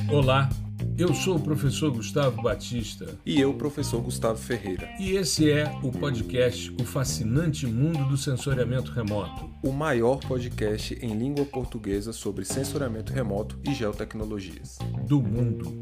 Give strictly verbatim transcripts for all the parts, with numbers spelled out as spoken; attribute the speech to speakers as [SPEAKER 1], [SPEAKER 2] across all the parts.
[SPEAKER 1] Olá, eu sou o professor Gustavo Batista.
[SPEAKER 2] E eu, professor Gustavo Ferreira.
[SPEAKER 1] E esse é o podcast O Fascinante Mundo do Sensoriamento Remoto.
[SPEAKER 2] O maior podcast em língua portuguesa sobre sensoriamento remoto e geotecnologias.
[SPEAKER 1] Do mundo.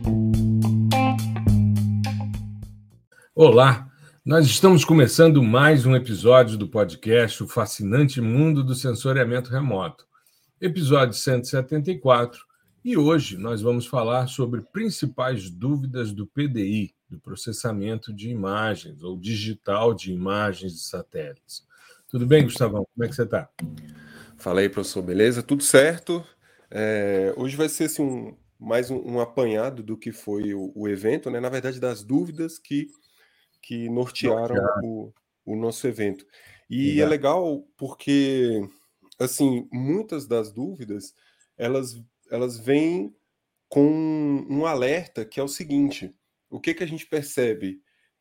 [SPEAKER 1] Olá, nós estamos começando mais um episódio do podcast O Fascinante Mundo do Sensoriamento Remoto. Episódio cento e setenta e quatro. E hoje nós vamos falar sobre principais dúvidas do P D I, do processamento de imagens, ou digital de imagens de satélites. Tudo bem, Gustavão? Como é que você está?
[SPEAKER 2] Fala aí, professor, beleza? Tudo certo? É, hoje vai ser assim, um, mais um, um apanhado do que foi o, o evento, né? Na verdade, das dúvidas que, que nortearam o, o nosso evento. E
[SPEAKER 1] Exato.
[SPEAKER 2] é legal porque, assim, muitas das dúvidas, elas, elas vêm com um alerta que é o seguinte: o que que a gente percebe?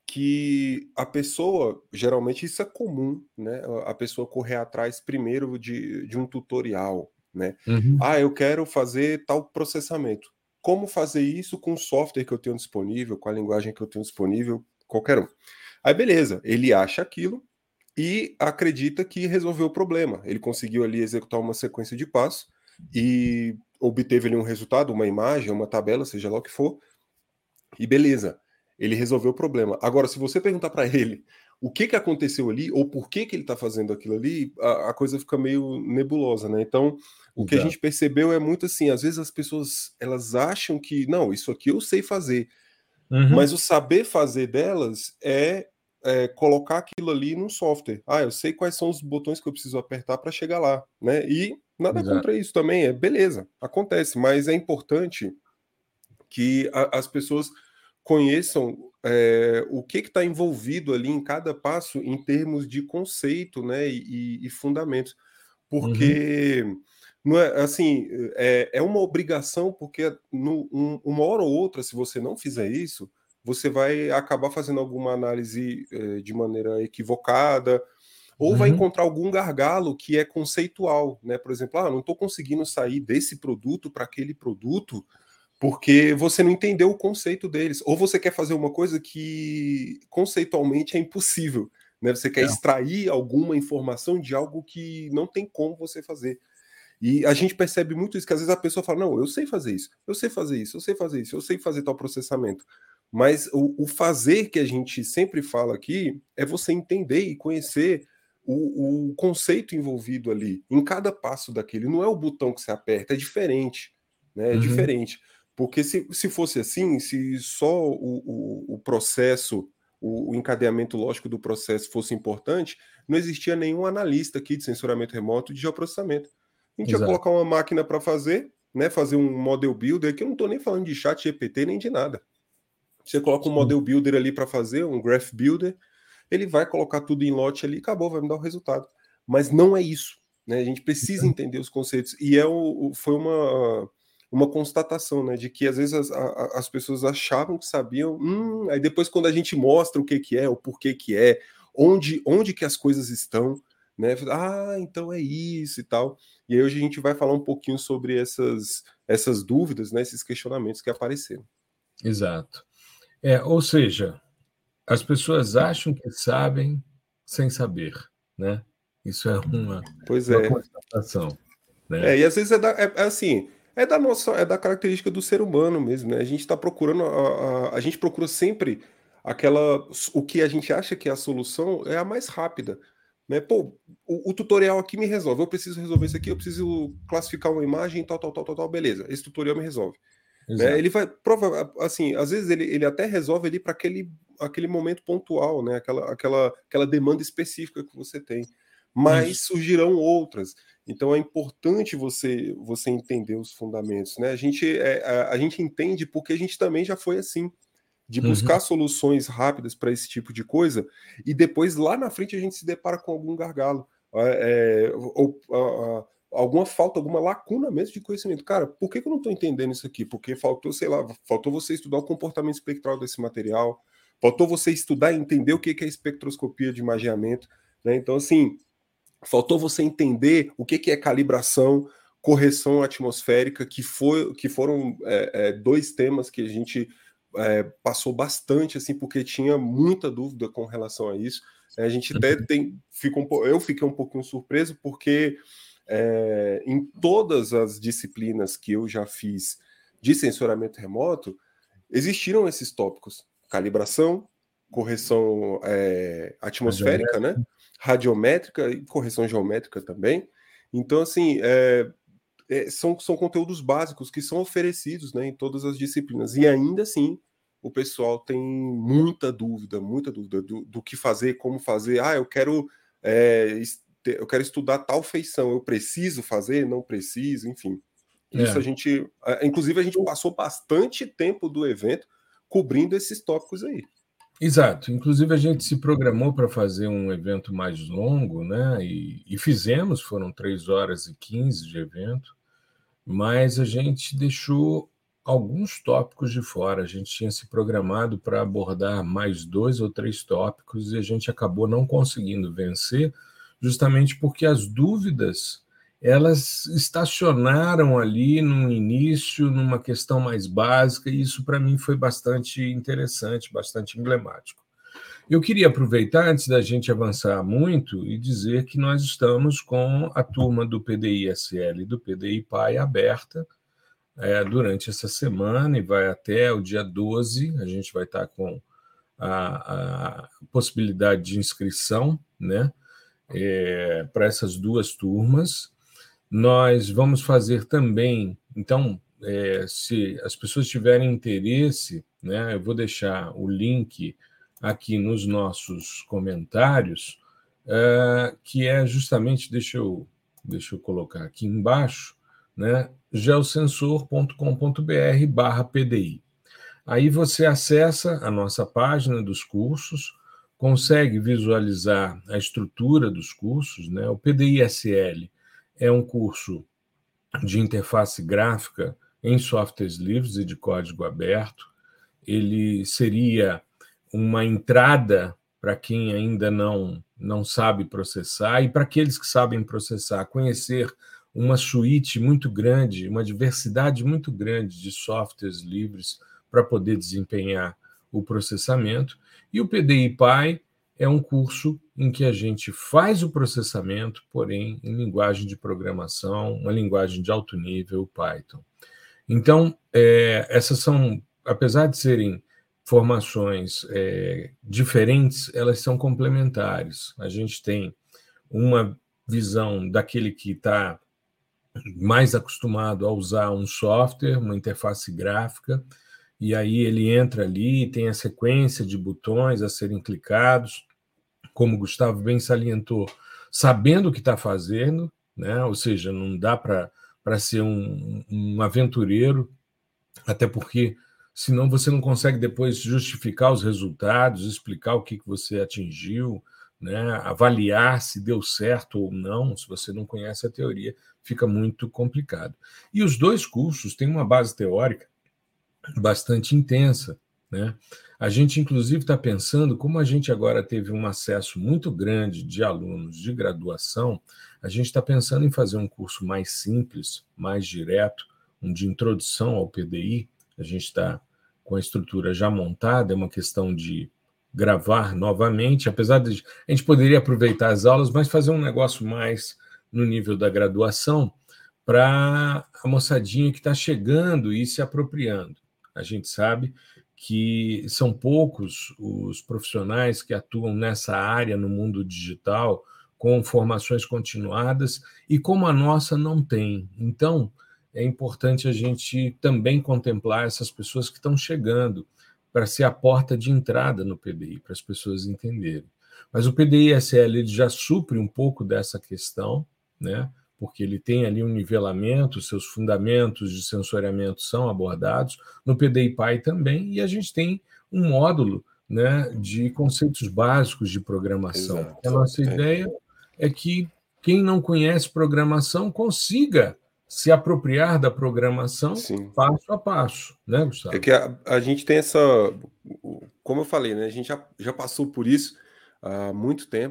[SPEAKER 2] Que a pessoa, geralmente isso é comum, né? A pessoa correr atrás primeiro de, de um tutorial, né?
[SPEAKER 1] Uhum.
[SPEAKER 2] Ah, eu quero fazer tal processamento. Como fazer isso com o software que eu tenho disponível, com a linguagem que eu tenho disponível, qualquer um. Aí beleza, ele acha aquilo e acredita que resolveu o problema. Ele conseguiu ali executar uma sequência de passos e obteve ali um resultado, uma imagem, uma tabela, seja lá o que for, e beleza, ele resolveu o problema. Agora, se você perguntar para ele o que, que aconteceu ali, ou por que, que ele está fazendo aquilo ali, a, a coisa fica meio nebulosa, né? Então, o que a
[SPEAKER 1] Exato.
[SPEAKER 2] gente percebeu é muito assim, às vezes as pessoas, elas acham que, não, isso aqui eu sei fazer,
[SPEAKER 1] Uhum.
[SPEAKER 2] mas o saber fazer delas é, é colocar aquilo ali num software. Ah, eu sei quais são os botões que eu preciso apertar para chegar lá, né? E nada
[SPEAKER 1] Exato.
[SPEAKER 2] contra isso também, é beleza, acontece, mas é importante que a, as pessoas conheçam é, o que está envolvido ali em cada passo em termos de conceito, né, e, e fundamentos,
[SPEAKER 1] Uhum.
[SPEAKER 2] porque não é assim, é, é uma obrigação, porque no, um, uma hora ou outra, se você não fizer isso, você vai acabar fazendo alguma análise é, de maneira equivocada, ou vai
[SPEAKER 1] Uhum.
[SPEAKER 2] encontrar algum gargalo que é conceitual, né? Por exemplo, ah, não estou conseguindo sair desse produto para aquele produto porque você não entendeu o conceito deles. Ou você quer fazer uma coisa que conceitualmente é impossível, né? Você quer
[SPEAKER 1] É.
[SPEAKER 2] extrair alguma informação de algo que não tem como você fazer. E a gente percebe muito isso, que às vezes a pessoa fala, não, eu sei fazer isso, eu sei fazer isso, eu sei fazer isso, eu sei fazer tal processamento. Mas o, o fazer que a gente sempre fala aqui é você entender e conhecer o, o conceito envolvido ali, em cada passo daquele. Não é o botão que você aperta, é diferente, né? É
[SPEAKER 1] Uhum.
[SPEAKER 2] diferente. Porque se, se fosse assim, se só o, o, o processo, o, o encadeamento lógico do processo fosse importante, não existia nenhum analista aqui de sensoramento remoto de geoprocessamento. A gente ia
[SPEAKER 1] Exato.
[SPEAKER 2] colocar uma máquina para fazer, né, fazer um model builder, que eu não estou nem falando de chat G P T nem de nada. Você coloca um
[SPEAKER 1] Sim.
[SPEAKER 2] model builder ali para fazer, um graph builder, ele vai colocar tudo em lote ali, acabou, vai me dar o resultado. Mas não é isso, né? A gente precisa entender os conceitos. E é o, o- foi uma, uma constatação, né, de que às vezes as, a- as pessoas achavam que sabiam, hum, aí depois quando a gente mostra o que que é, o porquê que é, onde, onde que as coisas estão, né? Ah, então é isso e tal. E aí hoje a gente vai falar um pouquinho sobre essas, essas dúvidas, né, esses questionamentos que apareceram.
[SPEAKER 1] Exato. É, ou seja, as pessoas acham que sabem sem saber, né? Isso é uma,
[SPEAKER 2] Pois
[SPEAKER 1] uma
[SPEAKER 2] é.
[SPEAKER 1] constatação, né?
[SPEAKER 2] É, e às vezes é, da, é, é assim, é da nossa, é da característica do ser humano mesmo, né? A gente está procurando, a, a, a gente procura sempre aquela, o que a gente acha que é a solução é a mais rápida, né? Pô, o, o tutorial aqui me resolve, eu preciso resolver isso aqui, eu preciso classificar uma imagem, tal, tal, tal, tal, tal, beleza, esse tutorial me resolve, né? Ele
[SPEAKER 1] Exato.
[SPEAKER 2] vai, prova, assim, às vezes ele, ele até resolve ali para aquele, aquele momento pontual, né? Aquela, aquela, aquela demanda específica que você tem, mas
[SPEAKER 1] Isso.
[SPEAKER 2] surgirão outras. Então é importante você você entender os fundamentos, né? A gente, é, a, a gente entende porque a gente também já foi assim, de
[SPEAKER 1] Uhum.
[SPEAKER 2] buscar soluções rápidas para esse tipo de coisa, e depois lá na frente a gente se depara com algum gargalo, é, é, ou a, a, alguma falta, alguma lacuna mesmo de conhecimento. Cara, por que, que eu não estou entendendo isso aqui? Porque faltou, sei lá, faltou você estudar o comportamento espectral desse material, faltou você estudar e entender o que, que é espectroscopia de imageamento, né? Então, assim, faltou você entender o que, que é calibração, correção atmosférica, que, foi, que foram é, é, dois temas que a gente é, passou bastante, assim, porque tinha muita dúvida com relação a isso. A gente até tem, fica um, eu fiquei um pouquinho surpreso, porque é, em todas as disciplinas que eu já fiz de sensoramento remoto, existiram esses tópicos: calibração, correção é, atmosférica, né? Radiométrica e correção geométrica também. Então, assim, é, é, são, são conteúdos básicos que são oferecidos, né, em todas as disciplinas. E ainda assim, o pessoal tem muita dúvida, muita dúvida do, do que fazer, como fazer. Ah, eu quero, é, eu quero estudar tal feição, eu preciso fazer, não preciso, enfim. Isso
[SPEAKER 1] É.
[SPEAKER 2] a gente, inclusive a gente passou bastante tempo do evento cobrindo esses tópicos aí.
[SPEAKER 1] Exato. Inclusive a gente se programou para fazer um evento mais longo, né? E, e fizemos, foram três horas e quinze de evento, mas a gente deixou alguns tópicos de fora. A gente tinha se programado para abordar mais dois ou três tópicos e a gente acabou não conseguindo vencer, justamente porque as dúvidas elas estacionaram ali no início, numa questão mais básica, e isso para mim foi bastante interessante, bastante emblemático. Eu queria aproveitar, antes da gente avançar muito, e dizer que nós estamos com a turma do P D I S L e do P D I P A I aberta é, durante essa semana e vai até o dia doze. A gente vai estar com a, a possibilidade de inscrição, né, é, para essas duas turmas. Nós vamos fazer também, então, é, se as pessoas tiverem interesse, né, eu vou deixar o link aqui nos nossos comentários, é, que é justamente, deixa eu, deixa eu colocar aqui embaixo, né, geosensor ponto com ponto br barra P D I. Aí você acessa a nossa página dos cursos, consegue visualizar a estrutura dos cursos, né? O P D I S L é um curso de interface gráfica em softwares livres e de código aberto. Ele seria uma entrada para quem ainda não, não sabe processar e para aqueles que sabem processar, conhecer uma suíte muito grande, uma diversidade muito grande de softwares livres para poder desempenhar o processamento. E o P D I P A I é um curso em que a gente faz o processamento, porém em linguagem de programação, uma linguagem de alto nível, Python. Então, é, essas são, apesar de serem formações é, diferentes, elas são complementares. A gente tem uma visão daquele que está mais acostumado a usar um software, uma interface gráfica, e aí ele entra ali, tem a sequência de botões a serem clicados, como o Gustavo bem salientou, sabendo o que está fazendo, né? Ou seja, não dá para ser um, um aventureiro, até porque senão você não consegue depois justificar os resultados, explicar o que, que você atingiu, né? Avaliar se deu certo ou não, se você não conhece a teoria, fica muito complicado. E os dois cursos têm uma base teórica bastante intensa, né? A gente, inclusive, está pensando, como a gente agora teve um acesso muito grande de alunos de graduação, a gente está pensando em fazer um curso mais simples, mais direto, um de introdução ao P D I. A gente está com a estrutura já montada, é uma questão de gravar novamente, apesar de a gente poderia aproveitar as aulas, mas fazer um negócio mais no nível da graduação para a moçadinha que está chegando e se apropriando. A gente sabe que são poucos os profissionais que atuam nessa área no mundo digital, com formações continuadas, e como a nossa não tem. Então, é importante a gente também contemplar essas pessoas que estão chegando para ser a porta de entrada no P D I, para as pessoas entenderem. Mas o P D I S L ele já supre um pouco dessa questão, né? Porque ele tem ali um nivelamento, seus fundamentos de sensoriamento são abordados, no P D I P A I também, e a gente tem um módulo, né, de conceitos básicos de programação.
[SPEAKER 2] Exato.
[SPEAKER 1] A nossa
[SPEAKER 2] é.
[SPEAKER 1] ideia é que quem não conhece programação consiga se apropriar da programação Sim. passo a passo, né, Gustavo?
[SPEAKER 2] É que a, a gente tem essa, como eu falei, né, a gente já, já passou por isso há muito tempo,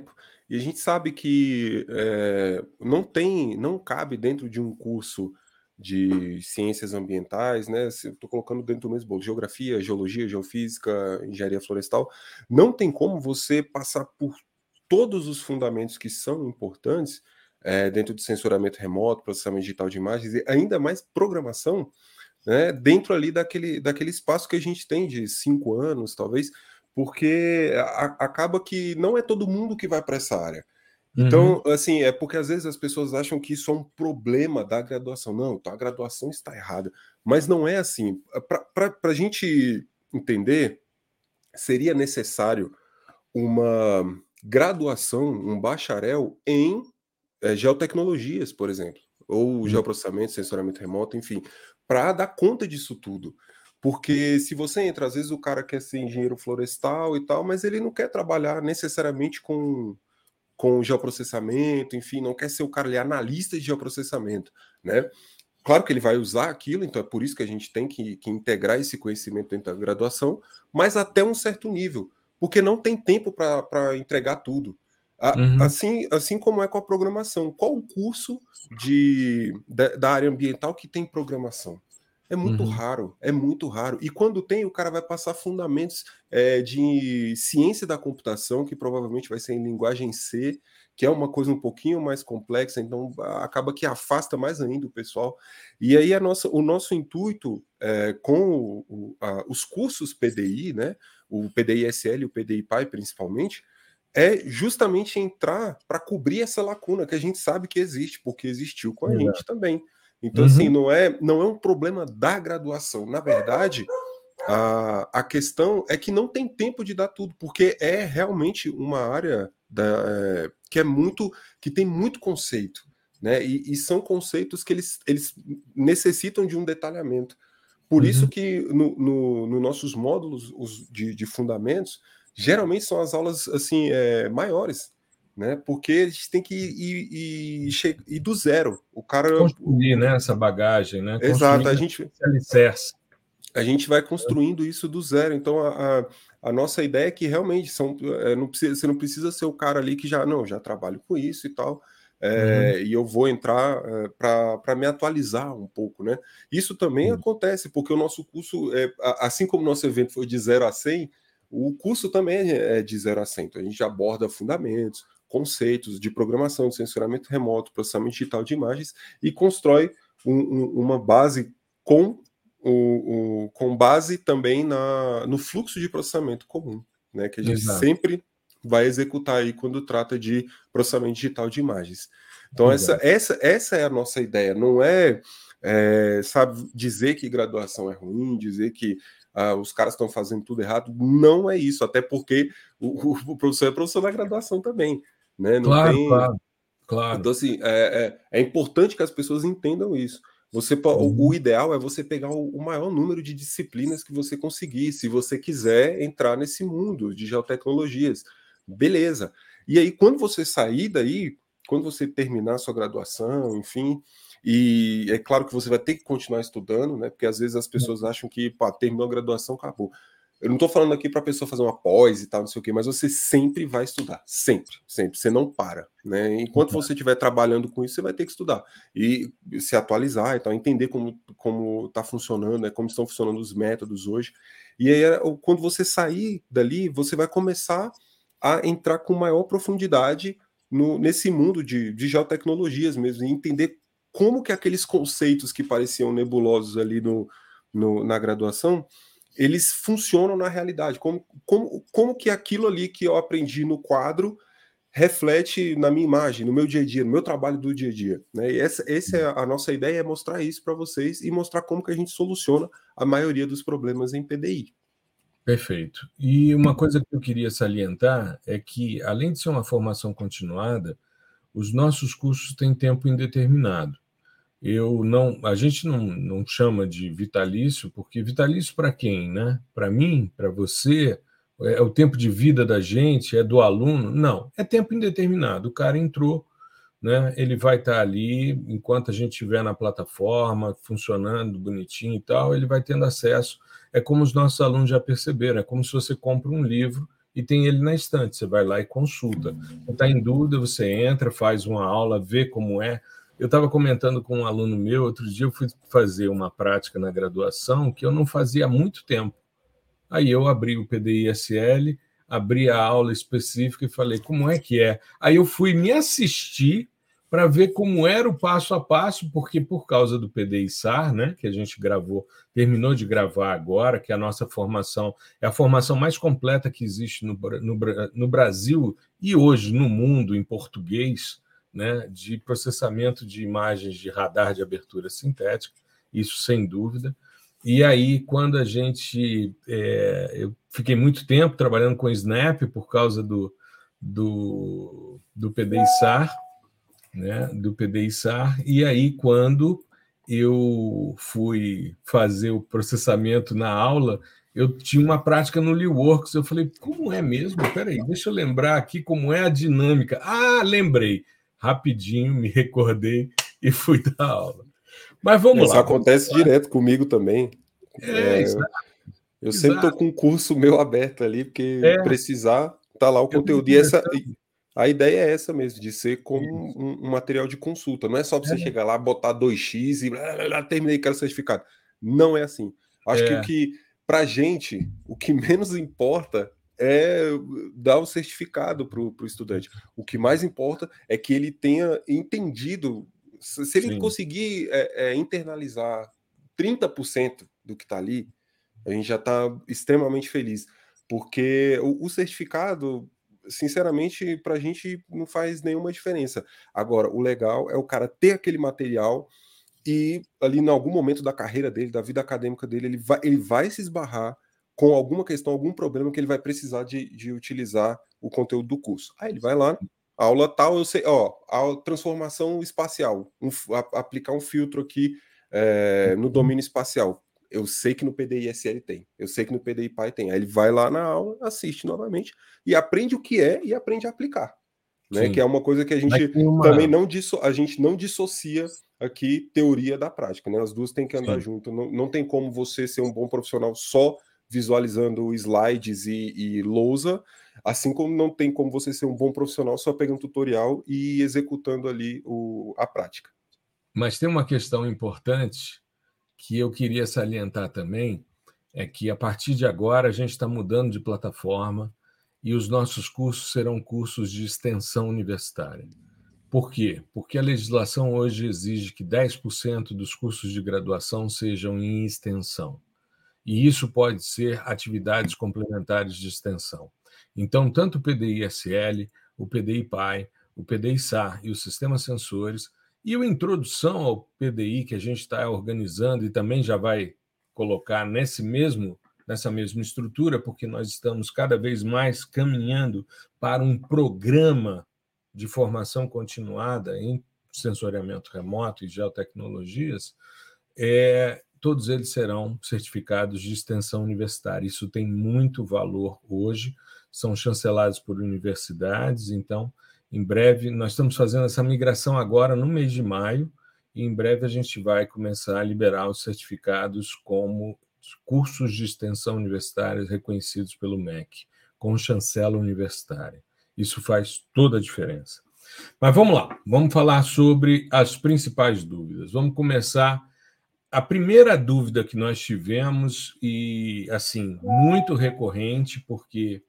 [SPEAKER 2] E a gente sabe que é, não tem, não cabe dentro de um curso de ciências ambientais, né? Estou colocando dentro do mesmo bolo, geografia, geologia, geofísica, engenharia florestal, não tem como você passar por todos os fundamentos que são importantes é, dentro de sensoramento remoto, processamento digital de imagens, e ainda mais programação, né, dentro ali daquele, daquele espaço que a gente tem de cinco anos, talvez, porque a, acaba que não é todo mundo que vai para essa área. Então, uhum. assim, é porque às vezes as pessoas acham que isso é um problema da graduação. Não, então a graduação está errada. Mas não é assim. Para a gente entender, seria necessário uma graduação, um bacharel em é, geotecnologias, por exemplo, ou geoprocessamento, sensoramento remoto, enfim, para dar conta disso tudo. Porque se você entra, às vezes o cara quer ser engenheiro florestal e tal, mas ele não quer trabalhar necessariamente com, com geoprocessamento, enfim, não quer ser o cara ali analista de geoprocessamento, né? Claro que ele vai usar aquilo, então é por isso que a gente tem que, que integrar esse conhecimento dentro da graduação, mas até um certo nível, porque não tem tempo para entregar tudo. Uhum. Assim, assim como é com a programação. Qual o curso de, da, da área ambiental que tem programação? É muito uhum. raro, é muito raro. E quando tem, o cara vai passar fundamentos é, de ciência da computação, que provavelmente vai ser em linguagem C, que é uma coisa um pouquinho mais complexa, então acaba que afasta mais ainda o pessoal. E aí a nossa, o nosso intuito é, com o, o, a, os cursos P D I, né, o P D I S L e o P D I P A I principalmente, é justamente entrar para cobrir essa lacuna que a gente sabe que existe, porque existiu com a é. gente também. Então, uhum. assim, não é, não é um problema da graduação. Na verdade, a, a questão é que não tem tempo de dar tudo, porque é realmente uma área da, é, que é muito, que tem muito conceito, né? E, e são conceitos que eles, eles necessitam de um detalhamento. Por uhum. isso que no, no, no nossos módulos os de, de fundamentos, geralmente são as aulas assim é, maiores, né? Porque a gente tem que ir, ir, ir, ir do zero. O cara
[SPEAKER 1] construir, o, né, essa bagagem, né?
[SPEAKER 2] Exato. A gente
[SPEAKER 1] alicerce.
[SPEAKER 2] A gente vai construindo isso do zero. Então a, a, a nossa ideia é que realmente são, é, não precisa, você não precisa ser o cara ali que já não já trabalho com isso e tal. É, uhum. E eu vou entrar é, para me atualizar um pouco, né? Isso também uhum. acontece, porque o nosso curso, é, assim como o nosso evento foi de zero a cem, o curso também é de zero a cem. Então, a gente aborda fundamentos, conceitos de programação, de sensoramento remoto, processamento digital de imagens e constrói um, um, uma base com, o, o, com base também na, no fluxo de processamento comum, né? Que a gente Exato. sempre vai executar aí quando trata de processamento digital de imagens. Então, essa, essa, essa é a nossa ideia. Não é, é sabe, dizer que graduação é ruim, dizer que ah, os caras estão fazendo tudo errado. Não é isso, até porque o, o professor é professor da graduação também. Né? Não
[SPEAKER 1] claro,
[SPEAKER 2] tem...
[SPEAKER 1] claro, claro.
[SPEAKER 2] Então, assim, é, é, é importante que as pessoas entendam isso. Você, uhum. o, o ideal é você pegar o, o maior número de disciplinas que você conseguir, se você quiser entrar nesse mundo de geotecnologias. Beleza. E aí, quando você sair daí, quando você terminar a sua graduação, enfim, e é claro que você vai ter que continuar estudando, né? Porque às vezes as pessoas acham que, pá, terminou a graduação, acabou. Eu não estou falando aqui para a pessoa fazer uma pós e tal, não sei o quê, mas você sempre vai estudar. Sempre, sempre. Você não para, né? Enquanto você estiver trabalhando com isso, você vai ter que estudar. E se atualizar e tal, entender como como está funcionando, né? Como estão funcionando os métodos hoje. E aí, quando você sair dali, você vai começar a entrar com maior profundidade no, nesse mundo de, de geotecnologias mesmo, e entender como que aqueles conceitos que pareciam nebulosos ali no, no, na graduação, eles funcionam na realidade, como, como, como que aquilo ali que eu aprendi no quadro reflete na minha imagem, no meu dia a dia, no meu trabalho do dia a dia. Né? E essa, essa é a nossa ideia, é mostrar isso para vocês e mostrar como que a gente soluciona a maioria dos problemas em P D I.
[SPEAKER 1] Perfeito. E uma coisa que eu queria salientar é que, além de ser uma formação continuada, os nossos cursos têm tempo indeterminado. Eu não, a gente não, não chama de vitalício, porque vitalício para quem, né? Para mim, para você, é o tempo de vida da gente, é do aluno? Não, é tempo indeterminado. O cara entrou, né? Ele vai estar ali enquanto a gente estiver na plataforma, funcionando bonitinho e tal, ele vai tendo acesso. É como os nossos alunos já perceberam, é como se você compra um livro e tem ele na estante. Você vai lá e consulta. Você está em dúvida, você entra, faz uma aula, vê como é. Eu estava comentando com um aluno meu, outro dia eu fui fazer uma prática na graduação que eu não fazia há muito tempo. Aí eu abri o P D I S L, abri a aula específica e falei, como é que é? Aí eu fui me assistir para ver como era o passo a passo, porque por causa do P D I S A R, né, que a gente gravou, terminou de gravar agora, que a nossa formação é a formação mais completa que existe no, no, no Brasil e hoje no mundo, em português, né, de processamento de imagens de radar de abertura sintética, isso sem dúvida. E aí, quando a gente... É, eu fiquei muito tempo trabalhando com Snap por causa do, do, do P D I S A R, né, do P D I S A R, e aí, quando eu fui fazer o processamento na aula, eu tinha uma prática no LeeWorks, eu falei, como é mesmo? Peraí, deixa eu lembrar aqui como é a dinâmica. Ah, lembrei! Rapidinho, me recordei e fui dar aula. Mas vamos
[SPEAKER 2] Isso
[SPEAKER 1] lá.
[SPEAKER 2] acontece
[SPEAKER 1] vamos
[SPEAKER 2] direto comigo também.
[SPEAKER 1] É,
[SPEAKER 2] É,
[SPEAKER 1] exato,
[SPEAKER 2] eu sempre
[SPEAKER 1] exato.
[SPEAKER 2] estou com um curso meu aberto ali, porque
[SPEAKER 1] É,
[SPEAKER 2] precisar, tá lá o
[SPEAKER 1] eu
[SPEAKER 2] conteúdo. E essa, a ideia é essa mesmo, de ser como um, um material de consulta. Não é só para você
[SPEAKER 1] é,
[SPEAKER 2] chegar lá, botar dois x e blá, blá, blá, terminei, quero certificado. Não é assim. Acho
[SPEAKER 1] é,
[SPEAKER 2] que o que, pra gente, o que menos importa é dar o certificado para o estudante. O que mais importa é que ele tenha entendido. Se ele
[SPEAKER 1] sim.
[SPEAKER 2] conseguir é, é, internalizar trinta por cento do que está ali, a gente já está extremamente feliz. Porque o, o certificado, sinceramente, para a gente não faz nenhuma diferença. Agora, o legal é o cara ter aquele material e ali em algum momento da carreira dele, da vida acadêmica dele, ele vai, ele vai se esbarrar com alguma questão, algum problema que ele vai precisar de, de utilizar o conteúdo do curso. Aí ele vai lá, aula tal, eu sei, ó, a transformação espacial, um, a, aplicar um filtro aqui é, no domínio espacial. Eu sei que no P D I S L tem, eu sei que no P D I P A tem. Aí ele vai lá na aula, assiste novamente e aprende o que é e aprende a aplicar. Né, que é uma coisa que a gente uma... também não, disso, a gente não dissocia aqui teoria da prática, né? As duas têm que andar junto. Não, não tem como você ser um bom profissional só visualizando slides e, e lousa, assim como não tem como você ser um bom profissional só pegando tutorial e executando ali o, a prática.
[SPEAKER 1] Mas tem uma questão importante que eu queria salientar também, é que a partir de agora a gente está mudando de plataforma e os nossos cursos serão cursos de extensão universitária. Por quê? Porque a legislação hoje exige que dez por cento dos cursos de graduação sejam em extensão. E isso pode ser atividades complementares de extensão. Então, tanto o P D I S L, o P D I P A I, o P D I S A R e o Sistema Sensores, e a introdução ao P D I que a gente está organizando e também já vai colocar nesse mesmo, nessa mesma estrutura, porque nós estamos cada vez mais caminhando para um programa de formação continuada em sensoriamento remoto e geotecnologias, é, todos eles serão certificados de extensão universitária. Isso tem muito valor hoje, são chancelados por universidades, então, em breve, nós estamos fazendo essa migração agora no mês de maio, e em breve a gente vai começar a liberar os certificados como cursos de extensão universitária reconhecidos pelo M E C, com chancela universitária. Isso faz toda a diferença. Mas vamos lá, vamos falar sobre as principais dúvidas. Vamos começar. A primeira dúvida que nós tivemos, e assim, muito recorrente, porque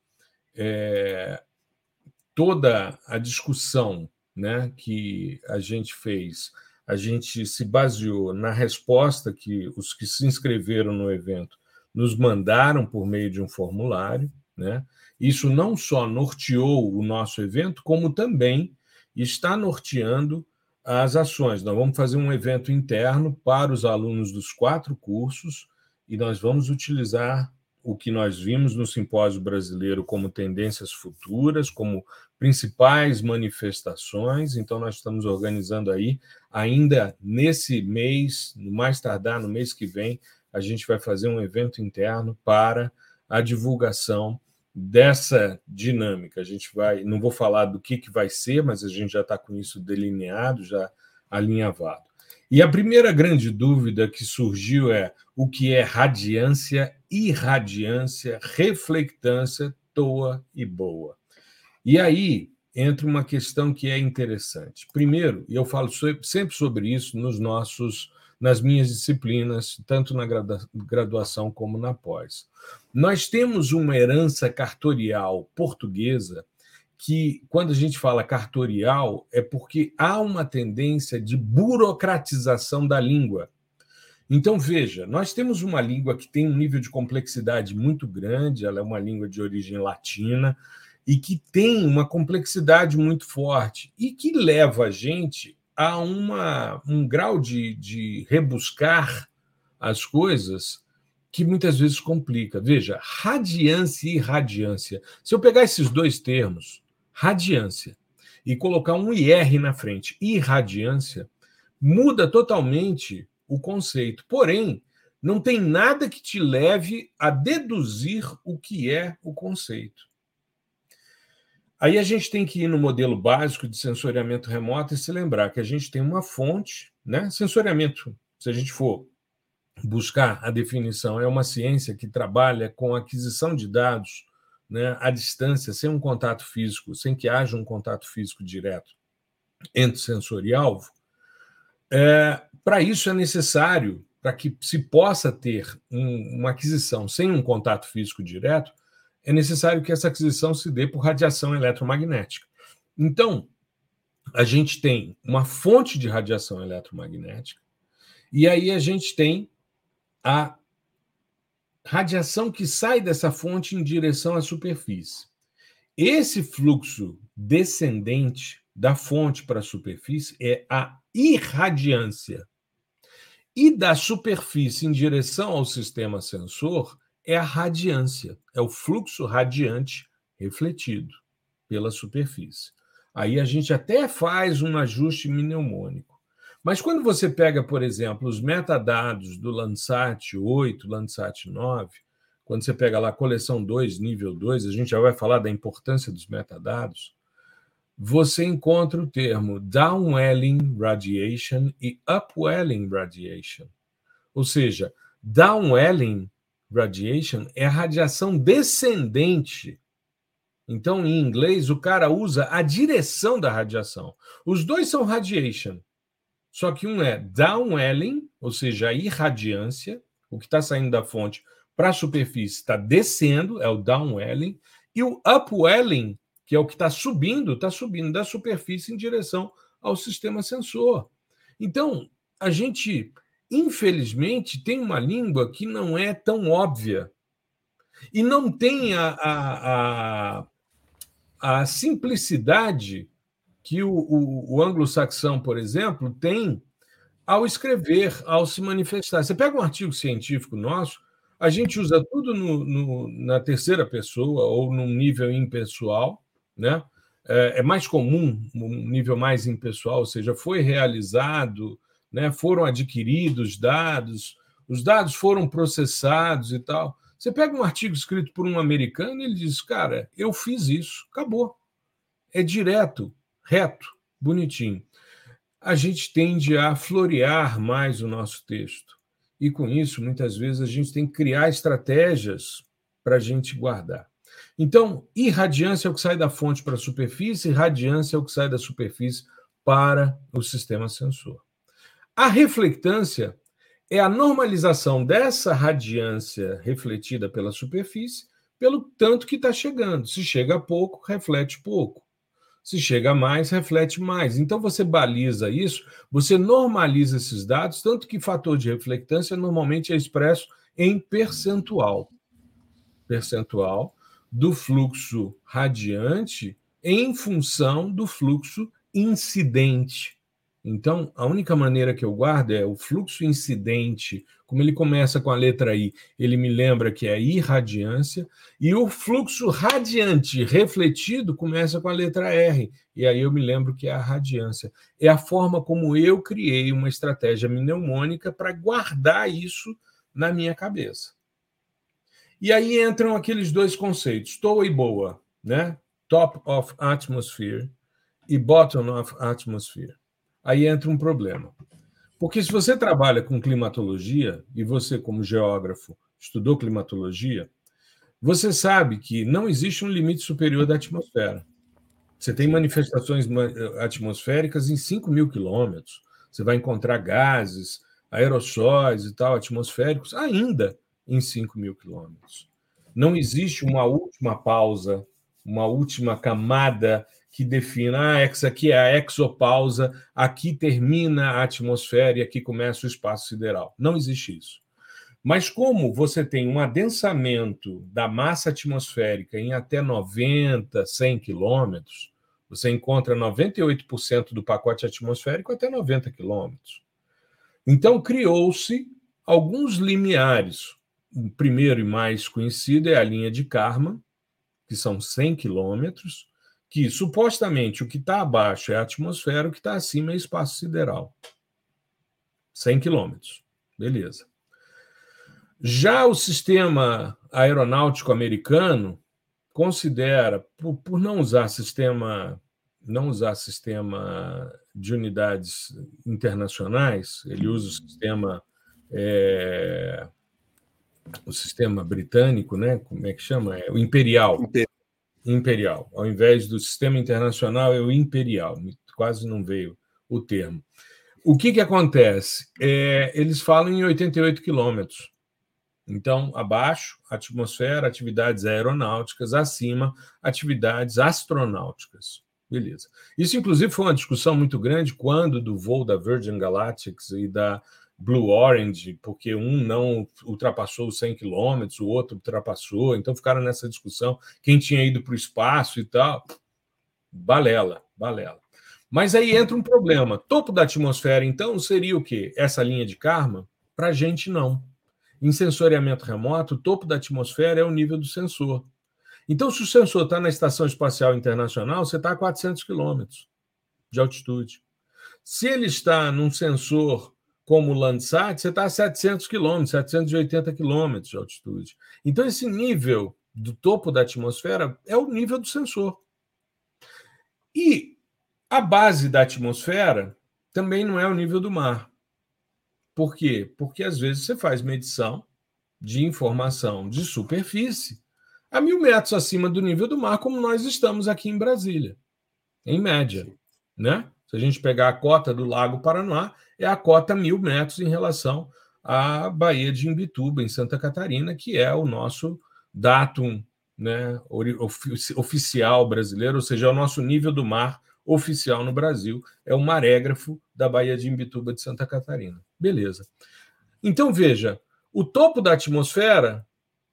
[SPEAKER 1] é, toda a discussão, né, que a gente fez, a gente se baseou na resposta que os que se inscreveram no evento nos mandaram por meio de um formulário, né? Isso não só norteou o nosso evento, como também está norteando as ações. Nós vamos fazer um evento interno para os alunos dos quatro cursos e nós vamos utilizar o que nós vimos no Simpósio Brasileiro como tendências futuras, como principais manifestações. Então, nós estamos organizando aí, ainda nesse mês, no mais tardar no mês que vem, a gente vai fazer um evento interno para a divulgação dessa dinâmica. A gente vai, não vou falar do que, que vai ser, mas a gente já está com isso delineado, já alinhavado. E a primeira grande dúvida que surgiu é o que é radiância, irradiância, reflectância, toa e boa. E aí entra uma questão que é interessante. Primeiro, e eu falo sempre sobre isso nos nossos, nas minhas disciplinas, tanto na graduação como na pós. Nós temos uma herança cartorial portuguesa que, quando a gente fala cartorial, é porque há uma tendência de burocratização da língua. Então, veja, nós temos uma língua que tem um nível de complexidade muito grande, ela é uma língua de origem latina, e que tem uma complexidade muito forte, e que leva a gente a uma, um grau de, de rebuscar as coisas que muitas vezes complica. Veja, radiância e irradiância. Se eu pegar esses dois termos, radiância, e colocar um I R na frente, irradiância, muda totalmente o conceito. Porém, não tem nada que te leve a deduzir o que é o conceito. Aí a gente tem que ir no modelo básico de sensoriamento remoto e se lembrar que a gente tem uma fonte, né? Sensoriamento, se a gente for buscar a definição, é uma ciência que trabalha com a aquisição de dados, né, à distância, sem um contato físico, sem que haja um contato físico direto entre sensor e alvo. É, para isso é necessário, para que se possa ter um, uma aquisição sem um contato físico direto, é necessário que essa aquisição se dê por radiação eletromagnética. Então, a gente tem uma fonte de radiação eletromagnética, e aí a gente tem a radiação que sai dessa fonte em direção à superfície. Esse fluxo descendente da fonte para a superfície é a irradiância. E da superfície em direção ao sistema sensor é a radiância, é o fluxo radiante refletido pela superfície. Aí a gente até faz um ajuste mnemônico. Mas quando você pega, por exemplo, os metadados do Landsat oito, Landsat nove, quando você pega lá a coleção dois, nível dois, a gente já vai falar da importância dos metadados, você encontra o termo downwelling radiation e upwelling radiation. Ou seja, downwelling radiation é a radiação descendente. Então, em inglês, o cara usa a direção da radiação. Os dois são radiation. Só que um é downwelling, ou seja, a irradiância, o que está saindo da fonte para a superfície está descendo, é o downwelling, e o upwelling, que é o que está subindo, está subindo da superfície em direção ao sistema sensor. Então, a gente, infelizmente, tem uma língua que não é tão óbvia e não tem a, a, a, a simplicidade que o, o, o anglo-saxão, por exemplo, tem ao escrever, ao se manifestar. Você pega um artigo científico nosso, a gente usa tudo no, no, na terceira pessoa ou num nível impessoal, né? É, é mais comum um nível mais impessoal, ou seja, foi realizado, né? Foram adquiridos dados, os dados foram processados e tal. Você pega um artigo escrito por um americano e ele diz, cara, eu fiz isso, acabou. É direto, reto, bonitinho. A gente tende a florear mais o nosso texto. E, com isso, muitas vezes, a gente tem que criar estratégias para a gente guardar. Então, irradiância é o que sai da fonte para a superfície, irradiância é o que sai da superfície para o sistema sensor. A reflectância é a normalização dessa radiância refletida pela superfície pelo tanto que está chegando. Se chega pouco, reflete pouco. Se chega mais, reflete mais. Então, você baliza isso, você normaliza esses dados, tanto que fator de reflectância normalmente é expresso em percentual. Percentual do fluxo radiante em função do fluxo incidente. Então, a única maneira que eu guardo é o fluxo incidente, como ele começa com a letra I, ele me lembra que é a irradiância, e o fluxo radiante refletido começa com a letra R, e aí eu me lembro que é a radiância. É a forma como eu criei uma estratégia mnemônica para guardar isso na minha cabeça. E aí entram aqueles dois conceitos, toa e boa, né? Top of atmosphere e bottom of atmosphere. Aí entra um problema. Porque se você trabalha com climatologia, e você, como geógrafo, estudou climatologia, Você sabe que não existe um limite superior da atmosfera. Você tem manifestações atmosféricas em cinco mil quilômetros. Você vai encontrar gases, aerossóis e tal, atmosféricos, ainda em cinco mil quilômetros. Não existe uma última pausa, uma última camada que defina, ah, essa aqui é a exopausa, aqui termina a atmosfera e aqui começa o espaço sideral. Não existe isso. Mas como você tem um adensamento da massa atmosférica em até noventa, cem quilômetros, você encontra noventa e oito por cento do pacote atmosférico até noventa quilômetros. Então, criou-se alguns limiares. O primeiro e mais conhecido é a linha de Kármán, que são cem quilômetros, que supostamente o que está abaixo é a atmosfera, o que está acima é espaço sideral. cem quilômetros. Beleza. Já o sistema aeronáutico americano considera, por, por não usar sistema, não usar sistema de unidades internacionais, ele usa o sistema é, o sistema britânico, né? Como é que chama? É o imperial. Imperial. Ao invés do sistema internacional, é o imperial. Quase não veio o termo. O que, que acontece? É, eles falam em oitenta e oito quilômetros. Então, abaixo, atmosfera, atividades aeronáuticas, acima, atividades astronáuticas. Beleza. Isso, inclusive, foi uma discussão muito grande quando do voo da Virgin Galactic e da Blue Origin, porque um não ultrapassou os cem quilômetros, o outro ultrapassou, então ficaram nessa discussão, quem tinha ido para o espaço e tal. Balela, balela. Mas aí entra um problema. Topo da atmosfera, então, seria o quê? Essa linha de Kármán? Para a gente, não. Em sensoriamento remoto, o topo da atmosfera é o nível do sensor. Então, se o sensor está na Estação Espacial Internacional, você está a quatrocentos quilômetros de altitude. Se ele está num sensor como o Landsat, você está a setecentos quilômetros, setecentos e oitenta quilômetros de altitude. Então, esse nível do topo da atmosfera é o nível do sensor. E a base da atmosfera também não é o nível do mar. Por quê? Porque, às vezes, você faz medição de informação de superfície a mil metros acima do nível do mar, como nós estamos aqui em Brasília, em média. Né? Se a gente pegar a cota do Lago Paranoá, é a cota mil metros em relação à Baía de Imbituba, em Santa Catarina, que é o nosso datum, né, oficial brasileiro, ou seja, é o nosso nível do mar oficial no Brasil, é o marégrafo da Baía de Imbituba de Santa Catarina. Beleza. Então, veja, o topo da atmosfera,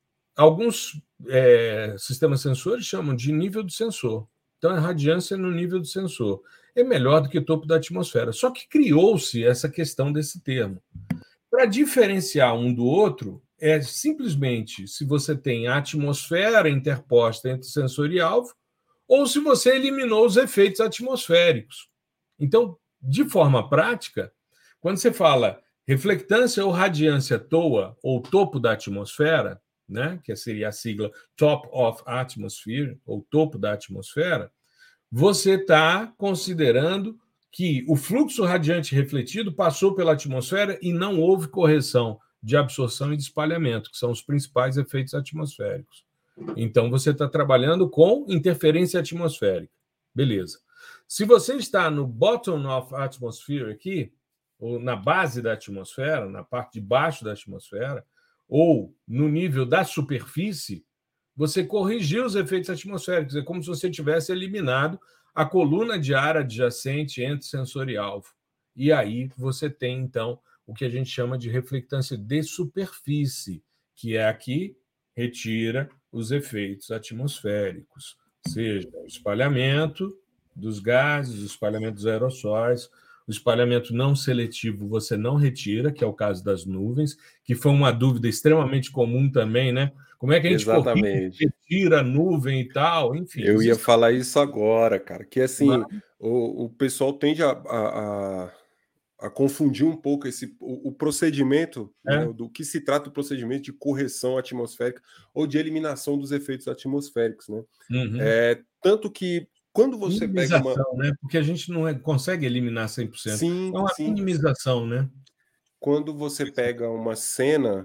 [SPEAKER 1] alguns é, sistemas sensores chamam de nível do sensor. Então, a radiância no nível do sensor é melhor do que o topo da atmosfera. Só que criou-se essa questão desse termo. Para diferenciar um do outro, é simplesmente se você tem a atmosfera interposta entre sensor e alvo, ou se você eliminou os efeitos atmosféricos. Então, de forma prática, quando você fala reflectância ou radiância toa, ou topo da atmosfera, né, que seria a sigla Top of Atmosphere, ou topo da atmosfera, você está considerando que o fluxo radiante refletido passou pela atmosfera e não houve correção de absorção e de espalhamento, que são os principais efeitos atmosféricos. Então, você está trabalhando com interferência atmosférica. Beleza. Se você está no bottom of atmosphere aqui, ou na base da atmosfera, na parte de baixo da atmosfera, ou no nível da superfície, você corrigiu os efeitos atmosféricos. É como se você tivesse eliminado a coluna de ar adjacente entre sensor e alvo. E aí você tem, então, o que a gente chama de reflectância de superfície, que é aqui, retira os efeitos atmosféricos, seja o espalhamento dos gases, o espalhamento dos aerossóis, o espalhamento não seletivo você não retira, que é o caso das nuvens, que foi uma dúvida extremamente comum também, né? Como é que a gente
[SPEAKER 2] Exatamente.
[SPEAKER 1] retira a nuvem e tal? Enfim.
[SPEAKER 2] Eu ia
[SPEAKER 1] existe...
[SPEAKER 2] falar isso agora, cara, que assim,
[SPEAKER 1] Mas...
[SPEAKER 2] o, o pessoal tende a, a, a, a confundir um pouco esse, o, o procedimento,
[SPEAKER 1] É.
[SPEAKER 2] né, do que se trata o procedimento de correção atmosférica ou de eliminação dos efeitos atmosféricos, né?
[SPEAKER 1] Uhum.
[SPEAKER 2] É, tanto que quando você pega uma...
[SPEAKER 1] né? Porque a gente não é, consegue eliminar cem por cento.
[SPEAKER 2] Sim,
[SPEAKER 1] é uma
[SPEAKER 2] sim.
[SPEAKER 1] minimização, né?
[SPEAKER 2] Quando você pega uma cena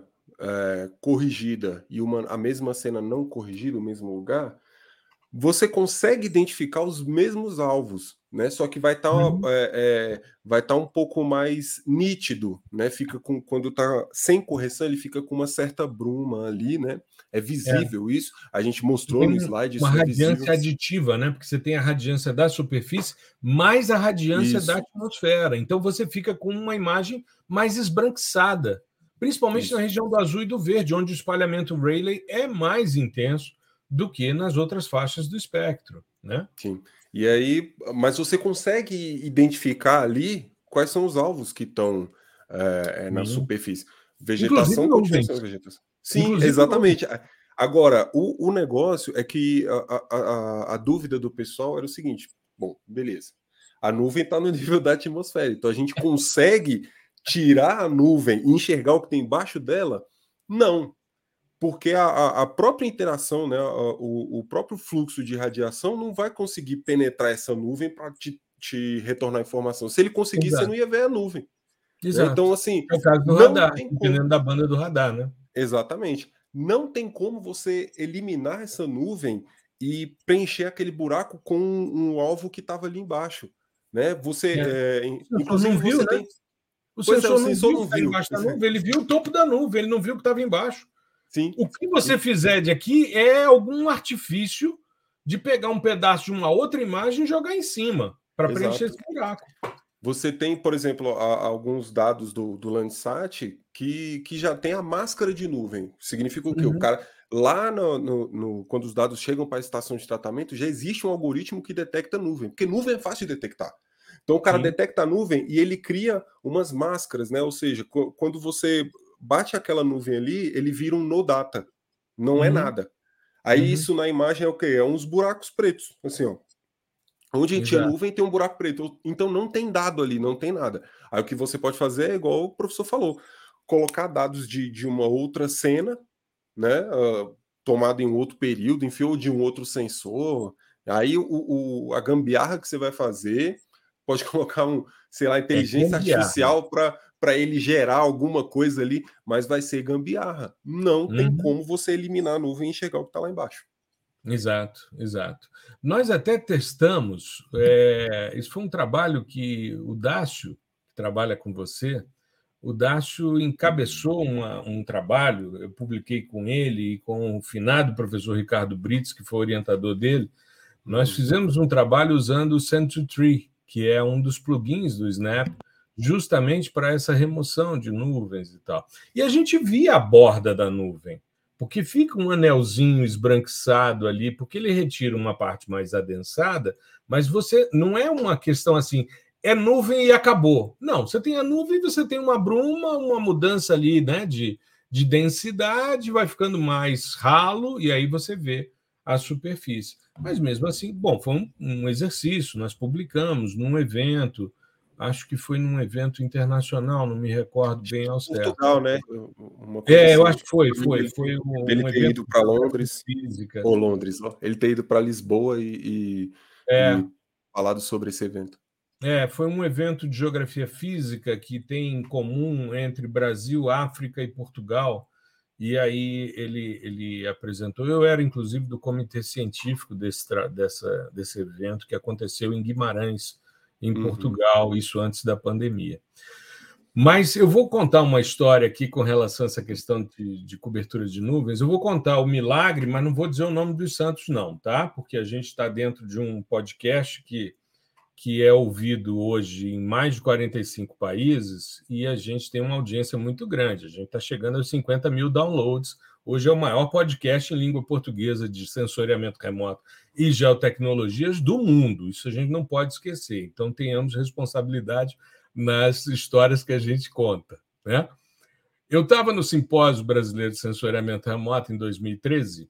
[SPEAKER 2] é, corrigida e uma, a mesma cena não corrigida, o mesmo lugar, você consegue identificar os mesmos alvos, né? Só que vai estar tá,
[SPEAKER 1] Uhum.
[SPEAKER 2] é, é, vai tá um pouco mais nítido, né? Fica com, quando está sem correção, ele fica com uma certa bruma ali, né? É
[SPEAKER 1] É.
[SPEAKER 2] visível isso. A gente mostrou
[SPEAKER 1] Tem
[SPEAKER 2] no slide,
[SPEAKER 1] uma
[SPEAKER 2] isso é visível.
[SPEAKER 1] radiância aditiva, né? Porque você tem a radiância da superfície mais a radiância da
[SPEAKER 2] Isso,
[SPEAKER 1] atmosfera. Então você fica com uma imagem mais esbranquiçada, principalmente na
[SPEAKER 2] isso.
[SPEAKER 1] região do azul e do verde, onde o espalhamento Rayleigh é mais intenso do que nas outras faixas do espectro, né?
[SPEAKER 2] Sim. E aí, mas você consegue identificar ali quais são os alvos que estão é, é, na
[SPEAKER 1] Sim.
[SPEAKER 2] superfície.
[SPEAKER 1] Inclusive
[SPEAKER 2] Vegetação continua
[SPEAKER 1] nuvens.
[SPEAKER 2] sendo vegetação. Sim,
[SPEAKER 1] Inclusive nuvens.
[SPEAKER 2] exatamente. Agora, o, o negócio é que a, a, a, a dúvida do pessoal era o seguinte: bom, beleza. A nuvem está no nível da atmosfera, então a gente consegue tirar a nuvem e enxergar o que tem embaixo dela? Não. Porque a, a própria interação, né, o, o próprio fluxo de radiação não vai conseguir penetrar essa nuvem para te, te retornar informação. Se ele conseguisse, você não
[SPEAKER 1] Exato.
[SPEAKER 2] ia ver a nuvem. Né?
[SPEAKER 1] Exato.
[SPEAKER 2] Então, assim,
[SPEAKER 1] É o caso do
[SPEAKER 2] não
[SPEAKER 1] radar,
[SPEAKER 2] tem
[SPEAKER 1] dependendo
[SPEAKER 2] como.
[SPEAKER 1] da banda do radar, né?
[SPEAKER 2] Exatamente. Não tem como você eliminar essa nuvem e preencher aquele buraco com um, um alvo que estava ali embaixo. Né? Você,
[SPEAKER 1] É.
[SPEAKER 2] é,
[SPEAKER 1] O sensor não
[SPEAKER 2] inclusive,
[SPEAKER 1] viu,
[SPEAKER 2] você
[SPEAKER 1] né?
[SPEAKER 2] tem.
[SPEAKER 1] O
[SPEAKER 2] Pois é, o
[SPEAKER 1] sensor não
[SPEAKER 2] sensor
[SPEAKER 1] viu que
[SPEAKER 2] não
[SPEAKER 1] está
[SPEAKER 2] viu.
[SPEAKER 1] embaixo da nuvem, ele viu o topo da nuvem, ele não viu o que estava embaixo.
[SPEAKER 2] Sim.
[SPEAKER 1] O que você fizer de aqui é algum artifício de pegar um pedaço de uma outra imagem e jogar em cima para preencher
[SPEAKER 2] Exato.
[SPEAKER 1] esse buraco.
[SPEAKER 2] Você tem, por exemplo, a, alguns dados do, do Landsat que, que já tem a máscara de nuvem. Significa o quê? O
[SPEAKER 1] Uhum.
[SPEAKER 2] cara, lá no, no, no- quando os dados chegam para a estação de tratamento, já existe um algoritmo que detecta nuvem, porque nuvem é fácil de detectar. Então o cara
[SPEAKER 1] Sim.
[SPEAKER 2] detecta a nuvem e ele cria umas máscaras, né? Ou seja, qu- quando você bate aquela nuvem ali, ele vira um no data, não é
[SPEAKER 1] Uhum.
[SPEAKER 2] nada. Aí
[SPEAKER 1] Uhum.
[SPEAKER 2] isso na imagem é o quê? É uns buracos pretos, assim, ó. Onde tinha
[SPEAKER 1] Exato.
[SPEAKER 2] nuvem tem um buraco preto. Então não tem dado ali, não tem nada. Aí o que você pode fazer é igual o professor falou: colocar dados de, de uma outra cena, né? Uh, tomado em outro período, enfiou de um outro sensor. Aí o, o, a gambiarra que você vai fazer pode colocar um, sei lá,
[SPEAKER 1] É
[SPEAKER 2] inteligência
[SPEAKER 1] gambiarra.
[SPEAKER 2] artificial para para ele gerar alguma coisa ali, mas vai ser gambiarra. Não tem
[SPEAKER 1] Uhum.
[SPEAKER 2] como você eliminar a nuvem e enxergar o que está lá embaixo.
[SPEAKER 1] Exato, exato. Nós até testamos, é, isso foi um trabalho que o Dácio, que trabalha com você, o Dácio encabeçou uma, um trabalho, eu publiquei com ele e com o finado professor Ricardo Brits, que foi orientador dele. Nós
[SPEAKER 2] Uhum.
[SPEAKER 1] fizemos um trabalho usando o Send to Tree, que é um dos plugins do Snap, justamente para essa remoção de nuvens e tal. E a gente via a borda da nuvem, porque fica um anelzinho esbranquiçado ali, porque ele retira uma parte mais adensada, mas você não é uma questão assim, é nuvem e acabou. Não, você tem a nuvem, você tem uma bruma, uma mudança ali, né, de, de densidade, vai ficando mais ralo, e aí você vê a superfície. Mas mesmo assim, bom, foi um, um exercício, nós publicamos num evento, acho que foi num evento internacional, não me recordo bem ao certo.
[SPEAKER 2] Portugal, né? Uma coisa
[SPEAKER 1] É, eu
[SPEAKER 2] assim.
[SPEAKER 1] acho que foi,
[SPEAKER 2] Eu lembro
[SPEAKER 1] foi,
[SPEAKER 2] dele ter,
[SPEAKER 1] foi um,
[SPEAKER 2] dele
[SPEAKER 1] um
[SPEAKER 2] ter
[SPEAKER 1] evento
[SPEAKER 2] ido
[SPEAKER 1] de
[SPEAKER 2] para
[SPEAKER 1] geografia
[SPEAKER 2] Londres,
[SPEAKER 1] física.
[SPEAKER 2] ou Londres, ó. Ele ter ido para Lisboa e, e,
[SPEAKER 1] É,
[SPEAKER 2] e falado sobre esse evento.
[SPEAKER 1] é, foi um evento de geografia física que tem em comum entre Brasil, África e Portugal. E aí ele, ele apresentou. Eu era, inclusive, do comitê científico desse, dessa, desse evento que aconteceu em Guimarães, em
[SPEAKER 2] Uhum.
[SPEAKER 1] Portugal, isso antes da pandemia. Mas eu vou contar uma história aqui com relação a essa questão de, de cobertura de nuvens. Eu vou contar o milagre, mas não vou dizer o nome dos santos, não, tá? Porque a gente está dentro de um podcast que que é ouvido hoje em mais de quarenta e cinco países e a gente tem uma audiência muito grande. A gente está chegando aos cinquenta mil downloads. Hoje é o maior podcast em língua portuguesa de sensoriamento remoto e geotecnologias do mundo. Isso a gente não pode esquecer. Então, tenhamos responsabilidade nas histórias que a gente conta, né? Eu estava no Simpósio Brasileiro de Sensoriamento Remoto em dois mil e treze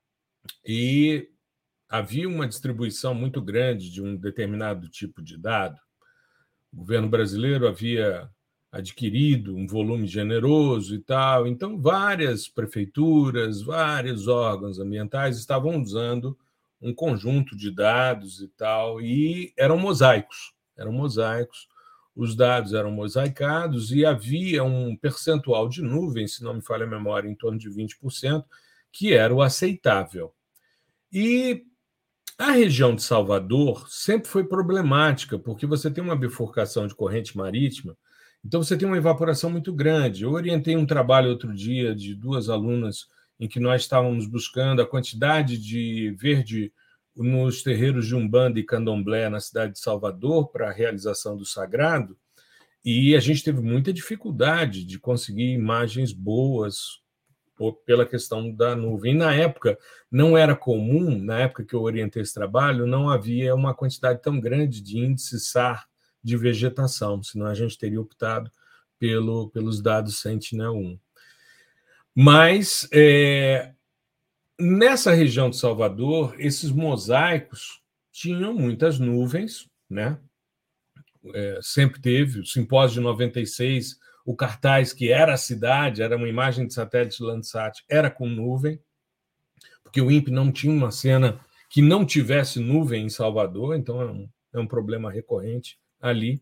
[SPEAKER 1] e havia uma distribuição muito grande de um determinado tipo de dado. O governo brasileiro havia adquirido um volume generoso e tal, então várias prefeituras, vários órgãos ambientais estavam usando um conjunto de dados e tal, e eram mosaicos, eram mosaicos. os dados eram mosaicados e havia um percentual de nuvem, se não me falha a memória, em torno de vinte por cento, que era o aceitável. E a região de Salvador sempre foi problemática, porque você tem uma bifurcação de corrente marítima, então você tem uma evaporação muito grande. Eu orientei um trabalho outro dia de duas alunas em que nós estávamos buscando a quantidade de verde nos terreiros de Umbanda e Candomblé na cidade de Salvador para a realização do sagrado, e a gente teve muita dificuldade de conseguir imagens boas pela questão da nuvem. E, na época, não era comum, na época que eu orientei esse trabalho, não havia uma quantidade tão grande de índice S A R de vegetação, senão a gente teria optado pelo, pelos dados Sentinel um. Mas, é, nessa região de Salvador, esses mosaicos tinham muitas nuvens, né? É, sempre teve. O simpósio de noventa e seis, o cartaz que era a cidade, era uma imagem de satélite Landsat, era com nuvem, porque o INPE não tinha uma cena que não tivesse nuvem em Salvador, então é um, é um problema recorrente ali.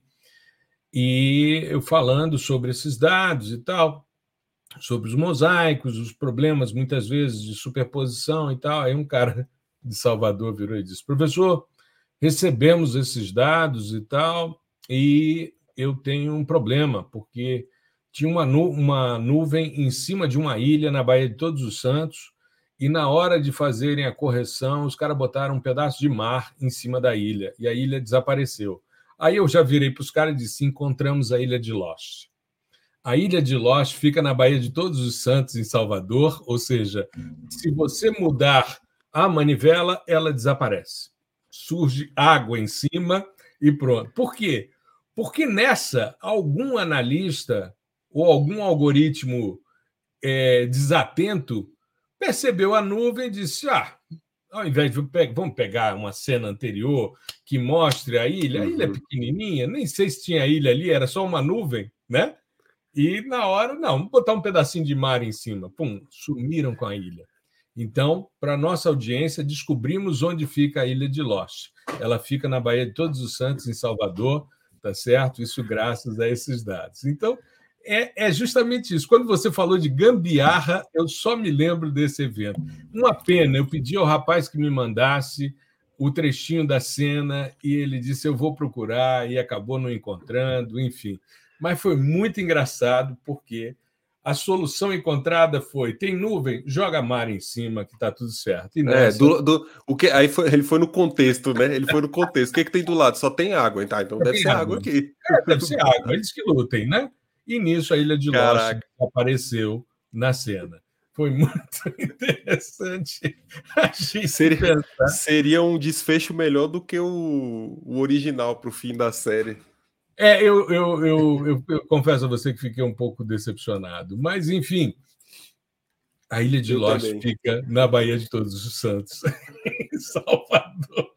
[SPEAKER 1] E eu falando sobre esses dados e tal, sobre os mosaicos, os problemas, muitas vezes, de superposição e tal, aí um cara de Salvador virou e disse: professor, recebemos esses dados e tal, e eu tenho um problema, porque tinha uma, nu uma nuvem em cima de uma ilha na Baía de Todos os Santos, e na hora de fazerem a correção, os caras botaram um pedaço de mar em cima da ilha, e a ilha desapareceu. Aí eu já virei para os caras e disse: encontramos a Ilha de Lost. A Ilha de Lost fica na Baía de Todos os Santos, em Salvador, ou seja, se você mudar a manivela, ela desaparece. Surge água em cima e pronto. Por quê? Porque nessa, algum analista ou algum algoritmo é, desatento percebeu a nuvem e disse: ah, ao invés de pe vamos pegar uma cena anterior que mostre a ilha, a ilha é pequenininha, nem sei se tinha ilha ali, era só uma nuvem, né? E na hora, não, vamos botar um pedacinho de mar em cima. Pum, sumiram com a ilha. Então, para nossa audiência, descobrimos onde fica a Ilha de Lost. Ela fica na Baía de Todos os Santos, em Salvador, tá certo? Isso graças a esses dados. Então, é, é justamente isso. Quando você falou de gambiarra, eu só me lembro desse evento. Uma pena, eu pedi ao rapaz que me mandasse o trechinho da cena e ele disse: eu vou procurar, e acabou não encontrando, enfim. Mas foi muito engraçado, porque a solução encontrada foi: tem nuvem, joga mar em cima, que está tudo certo. E nessa...
[SPEAKER 2] É, do, do, o que, aí foi, ele foi no contexto, né? Ele foi no contexto. O que, que tem do lado? Só tem água, tá? Então
[SPEAKER 1] Só
[SPEAKER 2] deve ser água, água aqui.
[SPEAKER 1] É, deve ser água, eles que lutem, né? E nisso a Ilha de Lost apareceu na cena. Foi muito interessante.
[SPEAKER 2] Seria, seria um desfecho melhor do que o, o original para o fim da série.
[SPEAKER 1] É, eu, eu, eu, eu, eu confesso a você que fiquei um pouco decepcionado. Mas, enfim, a Ilha de eu Lost também. Fica na Baía de Todos os Santos, em Salvador.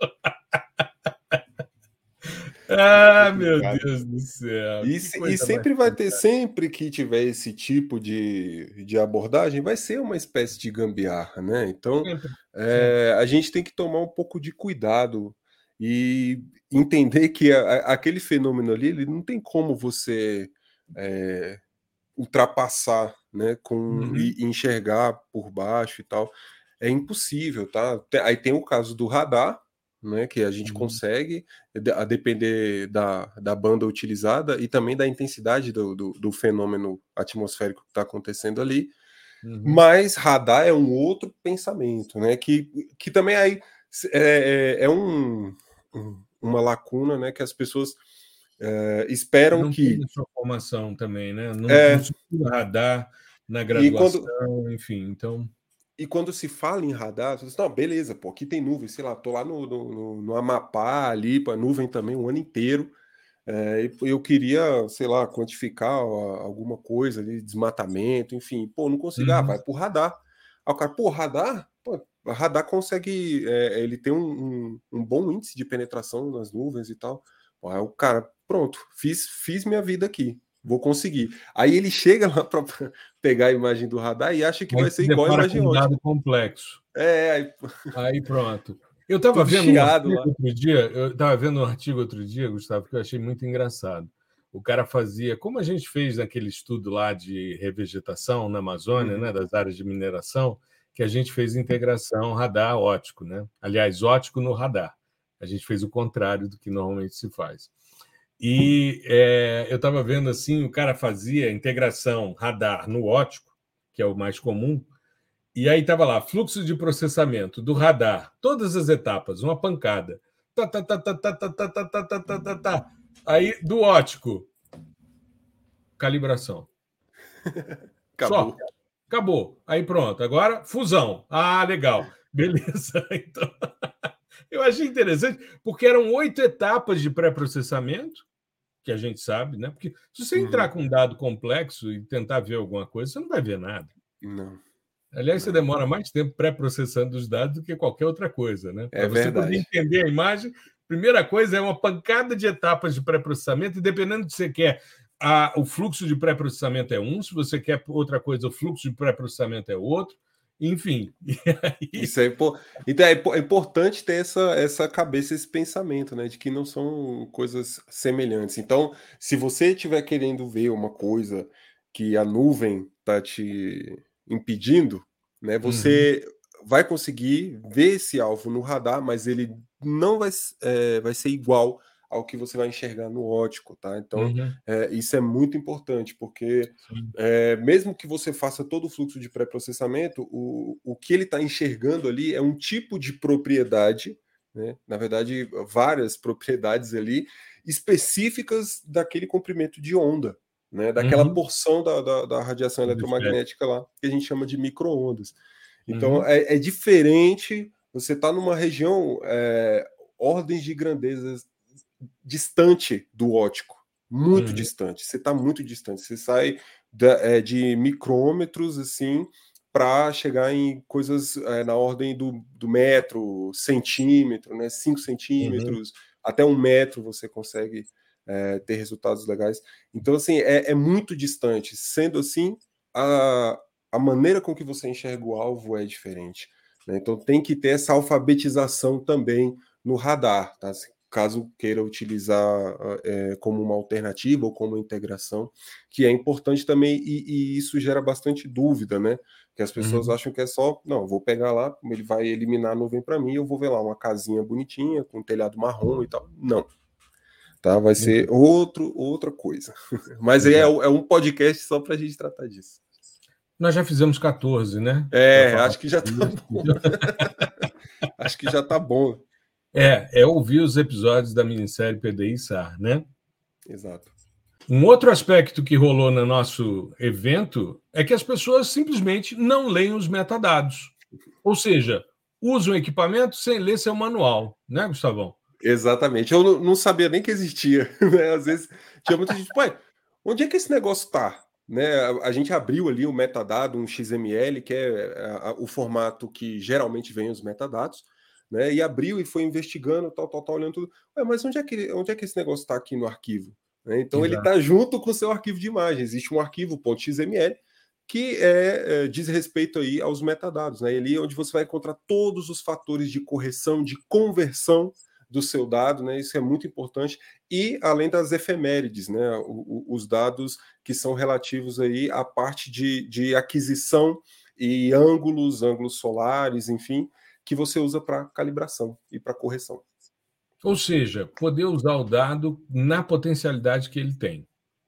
[SPEAKER 1] Ah, meu Deus do céu.
[SPEAKER 2] E, e sempre vai ter, sempre que tiver esse tipo de, de abordagem, vai ser uma espécie de gambiarra, né? Então, sempre, é, sempre. a gente tem que tomar um pouco de cuidado e entender que a, a, aquele fenômeno ali, ele não tem como você é, ultrapassar, né? Com, uhum. e, e enxergar por baixo e tal. É impossível, tá? Aí tem o caso do radar, né, que a gente uhum. consegue, a depender da, da banda utilizada e também da intensidade do, do, do fenômeno atmosférico que está acontecendo ali. Uhum. Mas radar é um outro pensamento, né, que, que também aí é, é um, uma lacuna, né, que as pessoas é, esperam
[SPEAKER 1] não
[SPEAKER 2] que...
[SPEAKER 1] Não tem sua formação também, né? Não,
[SPEAKER 2] é...
[SPEAKER 1] não se estuda radar na graduação,
[SPEAKER 2] quando...
[SPEAKER 1] enfim, então...
[SPEAKER 2] E quando se fala em radar, você diz: não, beleza, pô, aqui tem nuvem, sei lá, tô lá no, no, no Amapá, ali, a nuvem também o ano inteiro. É, eu queria, sei lá, quantificar alguma coisa ali, desmatamento, enfim, pô, não consigo, uhum. ah, vai pro radar. Aí o cara, pô, radar? Pô, radar consegue, é, ele tem um, um, um bom índice de penetração nas nuvens e tal. Pô, aí o cara, pronto, fiz, fiz minha vida aqui. Vou conseguir. Aí ele chega lá para pegar a imagem do radar e acha que aí vai ser igual a imagem
[SPEAKER 1] ótica. Um dado complexo.
[SPEAKER 2] É, aí,
[SPEAKER 1] aí pronto. Eu estava vendo um artigo lá. outro dia, eu estava vendo um artigo outro dia, Gustavo, que eu achei muito engraçado. o cara fazia, como a gente fez naquele estudo lá de revegetação na Amazônia, uhum. né, das áreas de mineração, que a gente fez integração radar-óptico, né? Aliás, óptico no radar. A gente fez o contrário do que normalmente se faz. E é, eu estava vendo assim, o cara fazia integração radar no óptico, que é o mais comum, e aí estava lá, fluxo de processamento do radar, todas as etapas, uma pancada. Tá, tá, tá, tá, tá, tá, tá, tá, tá, tá, tá, tá, tá. Aí, do óptico, calibração.
[SPEAKER 2] Acabou.
[SPEAKER 1] Só. Acabou. Aí pronto. Agora, fusão. Ah, legal. Beleza. Então, eu achei interessante, porque eram oito etapas de pré-processamento, que a gente sabe, né? Porque se você entrar uhum. com um dado complexo e tentar ver alguma coisa, você não vai ver nada.
[SPEAKER 2] Não.
[SPEAKER 1] Aliás,
[SPEAKER 2] não.
[SPEAKER 1] você demora mais tempo pré-processando os dados do que qualquer outra coisa, né?
[SPEAKER 2] É
[SPEAKER 1] Para você
[SPEAKER 2] verdade.
[SPEAKER 1] poder entender a imagem, primeira coisa é uma pancada de etapas de pré-processamento, e dependendo do que você quer, a, o fluxo de pré-processamento é um, se você quer outra coisa, o fluxo de pré-processamento é outro, enfim.
[SPEAKER 2] Aí... Isso é, então é importante ter essa, essa cabeça, esse pensamento, né, de que não são coisas semelhantes. Então, se você estiver querendo ver uma coisa que a nuvem está te impedindo, né, você uhum. vai conseguir ver esse alvo no radar, mas ele não vai, é, vai ser igual ao que você vai enxergar no óptico, tá? Então, uhum. é, isso é muito importante, porque é, mesmo que você faça todo o fluxo de pré-processamento, o, o que ele está enxergando ali é um tipo de propriedade, né? Na verdade, várias propriedades ali específicas daquele comprimento de onda, né? Daquela uhum. porção da, da, da radiação eletromagnética lá, que a gente chama de micro-ondas. Então, uhum. é, é diferente, você está numa região, é, ordens de grandezas distante do óptico, muito uhum. distante. Você está muito distante. Você sai da, é, de micrômetros assim para chegar em coisas é, na ordem do, do metro, centímetro, né? cinco centímetros, uhum. até um metro você consegue é, ter resultados legais. Então, assim, é, é muito distante. Sendo assim, a, a maneira com que você enxerga o alvo é diferente, né? Então, tem que ter essa alfabetização também no radar, tá? Caso queira utilizar é, como uma alternativa ou como integração, que é importante também, e, e isso gera bastante dúvida, né? Que as pessoas uhum. acham que é só, não, vou pegar lá, ele vai eliminar a nuvem para mim, eu vou ver lá uma casinha bonitinha, com um telhado marrom e tal. Não. Tá? Vai ser outro, outra coisa. Mas aí é, é um podcast só para a gente tratar disso.
[SPEAKER 1] Nós já fizemos quatorze, né?
[SPEAKER 2] É, acho que já tá bom. Acho que já tá bom.
[SPEAKER 1] É, é ouvir os episódios da minissérie P D I S A R, né?
[SPEAKER 2] Exato.
[SPEAKER 1] Um outro aspecto que rolou no nosso evento é que as pessoas simplesmente não leem os metadados. Ou seja, usam o equipamento sem ler seu manual, né, Gustavão?
[SPEAKER 2] Exatamente. Eu não sabia nem que existia, né? Às vezes tinha muita gente, ué, onde é que esse negócio tá? Né? A gente abriu ali o metadado, um X M L, que é o formato que geralmente vem os metadados, né? E abriu e foi investigando, tal, tal, tal, olhando tudo. Ué, mas onde é que, onde é que esse negócio está aqui no arquivo? Né? Então Exato. Ele está junto com o seu arquivo de imagem. Existe um arquivo .xml que é, é, diz respeito aí aos metadados, né? Ali é onde você vai encontrar todos os fatores de correção, de conversão do seu dado, né? Isso é muito importante. E além das efemérides, né? O, o, os dados que são relativos aí à parte de, de aquisição e ângulos, ângulos solares, enfim, que você usa para calibração e para correção.
[SPEAKER 1] Ou seja, poder usar o dado na potencialidade que ele tem.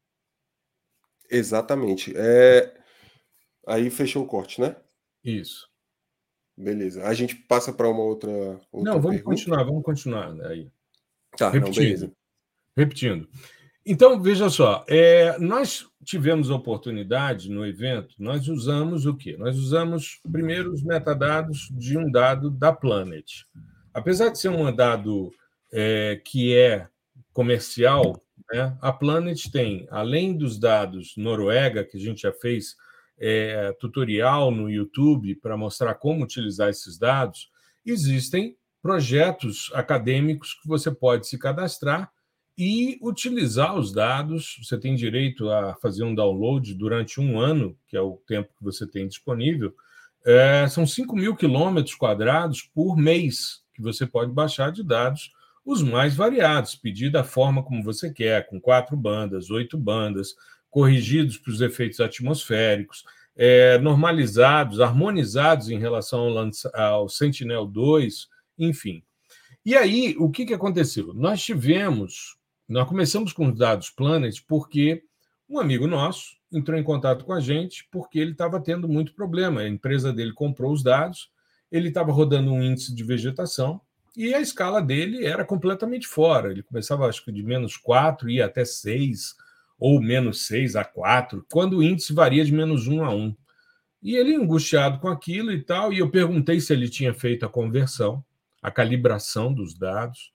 [SPEAKER 2] Exatamente. É... Aí fechou o corte, né?
[SPEAKER 1] Isso.
[SPEAKER 2] Beleza. A gente passa para uma outra, outra
[SPEAKER 1] Não, vamos
[SPEAKER 2] pergunta?
[SPEAKER 1] continuar, vamos continuar aí.
[SPEAKER 2] Tá,
[SPEAKER 1] repetindo,
[SPEAKER 2] não, beleza.
[SPEAKER 1] Repetindo. Então, veja só, é, nós tivemos a oportunidade no evento, nós usamos o quê? Nós usamos primeiro os metadados de um dado da Planet. Apesar de ser um dado é, que é comercial, né, a Planet tem, além dos dados Noruega, que a gente já fez é, tutorial no YouTube para mostrar como utilizar esses dados, existem projetos acadêmicos que você pode se cadastrar e utilizar os dados. Você tem direito a fazer um download durante um ano, que é o tempo que você tem disponível. É, são cinco mil quilômetros quadrados por mês que você pode baixar de dados os mais variados, pedir da forma como você quer, com quatro bandas, oito bandas, corrigidos para os efeitos atmosféricos, é, normalizados, harmonizados em relação ao, ao Sentinel dois, enfim. E aí, o que, que aconteceu? Nós tivemos, nós começamos com os dados Planet porque um amigo nosso entrou em contato com a gente porque ele estava tendo muito problema. A empresa dele comprou os dados, ele estava rodando um índice de vegetação e a escala dele era completamente fora. Ele começava, acho que, de menos quatro, ia até seis, ou menos seis a quatro, quando o índice varia de menos um a um. E ele, angustiado com aquilo e tal, e eu perguntei se ele tinha feito a conversão, a calibração dos dados,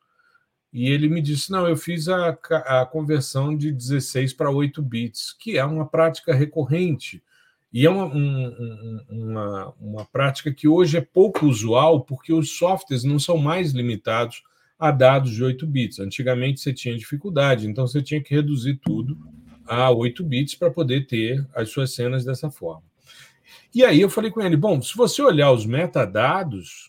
[SPEAKER 1] e ele me disse, não, eu fiz a, a conversão de dezesseis para oito bits, que é uma prática recorrente, e é uma, um, uma, uma prática que hoje é pouco usual, porque os softwares não são mais limitados a dados de oito bits. Antigamente você tinha dificuldade, então você tinha que reduzir tudo a oito bits para poder ter as suas cenas dessa forma. E aí eu falei com ele, bom, se você olhar os metadados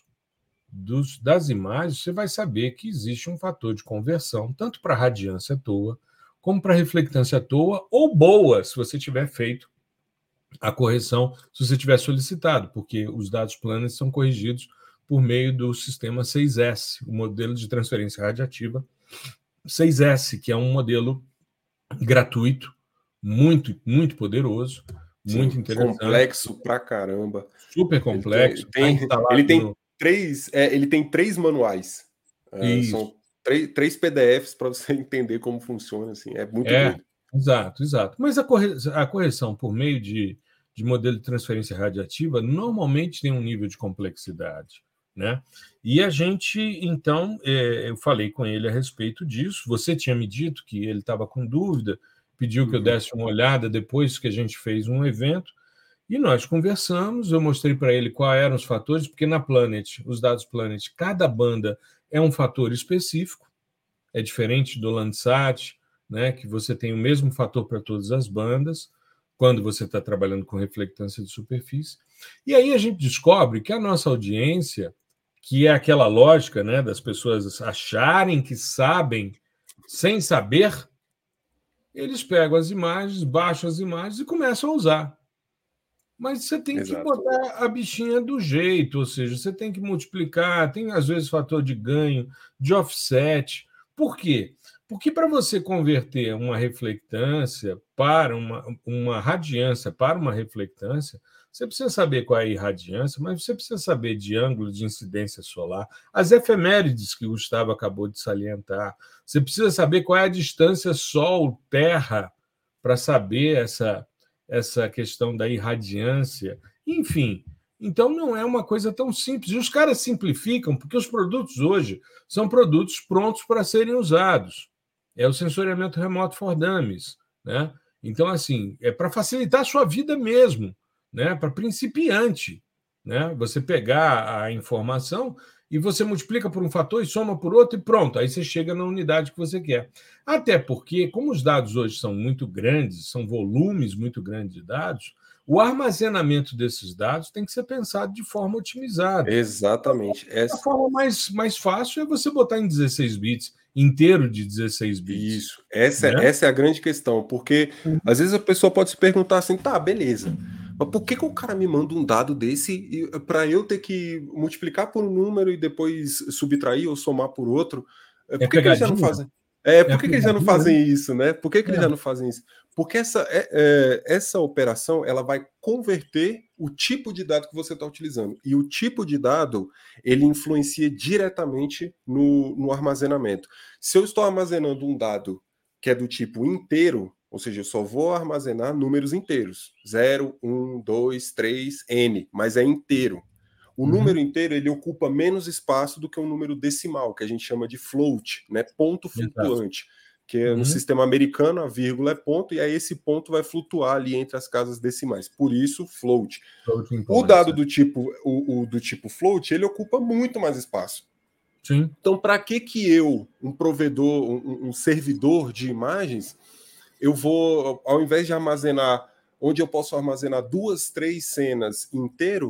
[SPEAKER 1] dos, das imagens, você vai saber que existe um fator de conversão, tanto para radiância à toa, como para reflectância à toa, ou boa, se você tiver feito a correção, se você tiver solicitado, porque os dados planos são corrigidos por meio do sistema seis S, o modelo de transferência radiativa seis S, que é um modelo gratuito, muito, muito poderoso, muito Sim, interessante.
[SPEAKER 2] Complexo pra caramba.
[SPEAKER 1] Super complexo.
[SPEAKER 2] Ele tem, tá ele tem no... três, é, ele tem três manuais. Uh, são três, três P D Fs para você entender como funciona. Assim, é muito
[SPEAKER 1] é,
[SPEAKER 2] doido.
[SPEAKER 1] Exato, exato. Mas a, corre... a correção por meio de, de modelo de transferência radiativa normalmente tem um nível de complexidade. Né? E a gente, então, é, eu falei com ele a respeito disso. Você tinha me dito que ele estava com dúvida, pediu que eu desse uma olhada depois que a gente fez um evento, e nós conversamos, eu mostrei para ele quais eram os fatores, porque na Planet, os dados Planet, cada banda é um fator específico, é diferente do Landsat, né, que você tem o mesmo fator para todas as bandas, quando você está trabalhando com reflectância de superfície. E aí a gente descobre que a nossa audiência, que é aquela lógica, né, das pessoas acharem que sabem sem saber, eles pegam as imagens, baixam as imagens e começam a usar. Mas você tem Exato. que botar a bichinha do jeito, ou seja, você tem que multiplicar, tem às vezes fator de ganho, de offset. Por quê? Porque para você converter uma reflectância para uma, uma radiância para uma reflectância, você precisa saber qual é a irradiância, mas você precisa saber de ângulo de incidência solar, as efemérides que o Gustavo acabou de salientar. Você precisa saber qual é a distância Sol-Terra para saber essa, essa questão da irradiância. Enfim, então não é uma coisa tão simples. E os caras simplificam, porque os produtos hoje são produtos prontos para serem usados. É o sensoriamento remoto for dummies, né? Então, assim, é para facilitar a sua vida mesmo, né? Para principiante, né? Você pegar a informação e você multiplica por um fator e soma por outro e pronto, aí você chega na unidade que você quer. Até porque, como os dados hoje são muito grandes, são volumes muito grandes de dados, o armazenamento desses dados tem que ser pensado de forma otimizada.
[SPEAKER 2] Exatamente.
[SPEAKER 1] A forma mais, mais fácil é você botar em dezesseis bits, inteiro de dezesseis bits.
[SPEAKER 2] Isso, essa, né? é, essa é a grande questão, porque uhum. às vezes a pessoa pode se perguntar assim, tá, beleza, mas por que, que o cara me manda um dado desse para eu ter que multiplicar por um número e depois subtrair ou somar por outro? Por
[SPEAKER 1] é
[SPEAKER 2] que,
[SPEAKER 1] que
[SPEAKER 2] eles já não fazem? É, por é que, que eles já não fazem isso, né? Por que, que é. eles já não fazem isso? Porque essa, é, é, essa operação ela vai converter o tipo de dado que você está utilizando. E o tipo de dado ele influencia diretamente no, no armazenamento. Se eu estou armazenando um dado que é do tipo inteiro, ou seja, eu só vou armazenar números inteiros. zero, um, dois, três, N, mas é inteiro. O uhum. número inteiro ele ocupa menos espaço do que um número decimal, que a gente chama de float, né? Ponto flutuante. Exato. Que uhum. no sistema americano a vírgula é ponto, e aí esse ponto vai flutuar ali entre as casas decimais. Por isso, float. O dado do tipo, o, o do tipo float, ele ocupa muito mais espaço.
[SPEAKER 1] Sim.
[SPEAKER 2] Então, para que que eu, um provedor, um, um servidor de imagens, eu vou, ao invés de armazenar, onde eu posso armazenar duas, três cenas inteiro,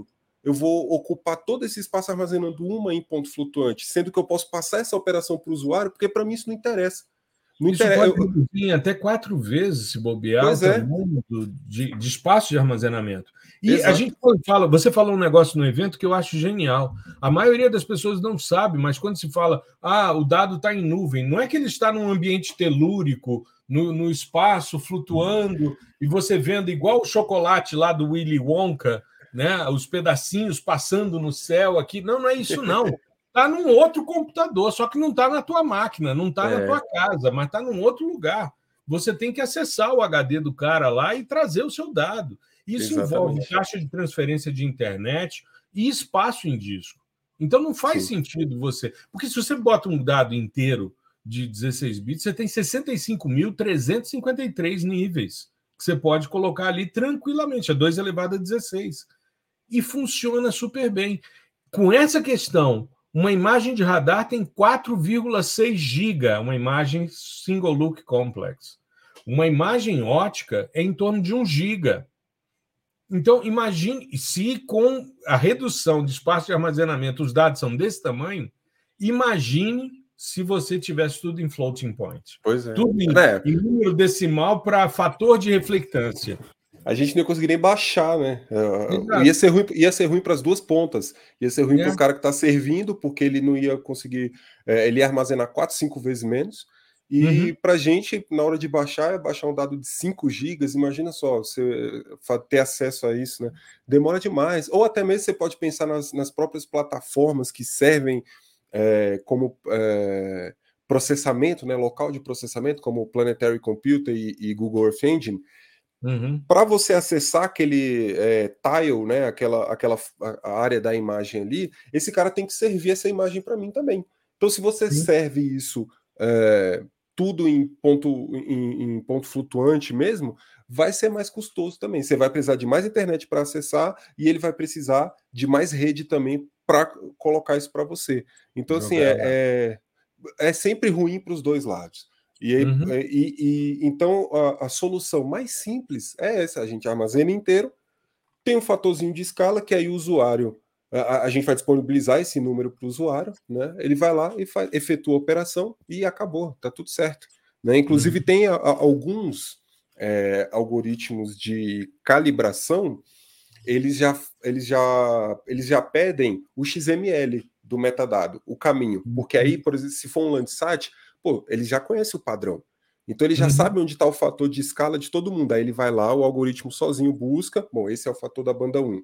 [SPEAKER 2] eu vou ocupar todo esse espaço armazenando uma em ponto flutuante, sendo que eu posso passar essa operação para o usuário, porque para mim isso não interessa. Não
[SPEAKER 1] Isso
[SPEAKER 2] interessa.
[SPEAKER 1] pode reduzir até quatro vezes, se bobear,
[SPEAKER 2] Pois
[SPEAKER 1] o
[SPEAKER 2] é.
[SPEAKER 1] tamanho do, de, de espaço de armazenamento. E
[SPEAKER 2] Exato.
[SPEAKER 1] a gente fala, você falou um negócio no evento que eu acho genial. A maioria das pessoas não sabe, mas quando se fala, ah, o dado está em nuvem, não é que ele está num ambiente telúrico, no, no espaço, flutuando, e você vendo igual o chocolate lá do Willy Wonka, né? Os pedacinhos passando no céu aqui. Não, não é isso, não. Está num outro computador, só que não está na tua máquina, não está é. na tua casa, mas está num outro lugar. Você tem que acessar o H D do cara lá e trazer o seu dado. Isso Exatamente. Envolve taxa de transferência de internet e espaço em disco. Então não faz Sim. sentido você... Porque se você bota um dado inteiro de dezesseis bits, você tem sessenta e cinco mil trezentos e cinquenta e três níveis que você pode colocar ali tranquilamente, a dois elevado a dezesseis. E funciona super bem. Com essa questão... Uma imagem de radar tem quatro vírgula seis gigas, uma imagem single look complex. Uma imagem ótica é em torno de um giga. Então, imagine se com a redução de espaço de armazenamento os dados são desse tamanho, imagine se você tivesse tudo em floating point.
[SPEAKER 2] Pois é.
[SPEAKER 1] Tudo em,
[SPEAKER 2] é.
[SPEAKER 1] em número decimal para fator de reflectância.
[SPEAKER 2] A gente não ia conseguir nem baixar, né? Uh, ia ser ruim, ia ser ruim para as duas pontas. Ia ser ruim é. para o cara que está servindo, porque ele não ia conseguir. É, ele ia armazenar quatro, cinco vezes menos. E uhum. para a gente, na hora de baixar, é baixar um dado de cinco gigas. Imagina só, você ter acesso a isso, né? Demora demais. Ou até mesmo você pode pensar nas, nas próprias plataformas que servem é, como é, processamento, né? Local de processamento, como o Planetary Computer e, e Google Earth Engine. Uhum. Para você acessar aquele é, tile, né, aquela, aquela a área da imagem ali, esse cara tem que servir essa imagem para mim também. Então, se você Sim. serve isso é, tudo em ponto, em, em ponto flutuante mesmo, vai ser mais custoso também. Você vai precisar de mais internet para acessar e ele vai precisar de mais rede também para colocar isso para você. Então, Não assim, é, é, é sempre ruim para os dois lados. E, aí, uhum. e, e então a, a solução mais simples é essa: a gente armazena inteiro, tem um fatorzinho de escala que aí o usuário, a, a gente vai disponibilizar esse número para o usuário, né? Ele vai lá e faz, efetua a operação e acabou, tá tudo certo, né? Inclusive uhum. tem a, a, alguns é, algoritmos de calibração, eles já, eles, já, eles já pedem o X M L do metadado, o caminho, porque aí, por exemplo, se for um Landsat, pô, ele já conhece o padrão. Então ele já uhum. sabe onde está o fator de escala de todo mundo. Aí ele vai lá, o algoritmo sozinho busca, bom, esse é o fator da banda um.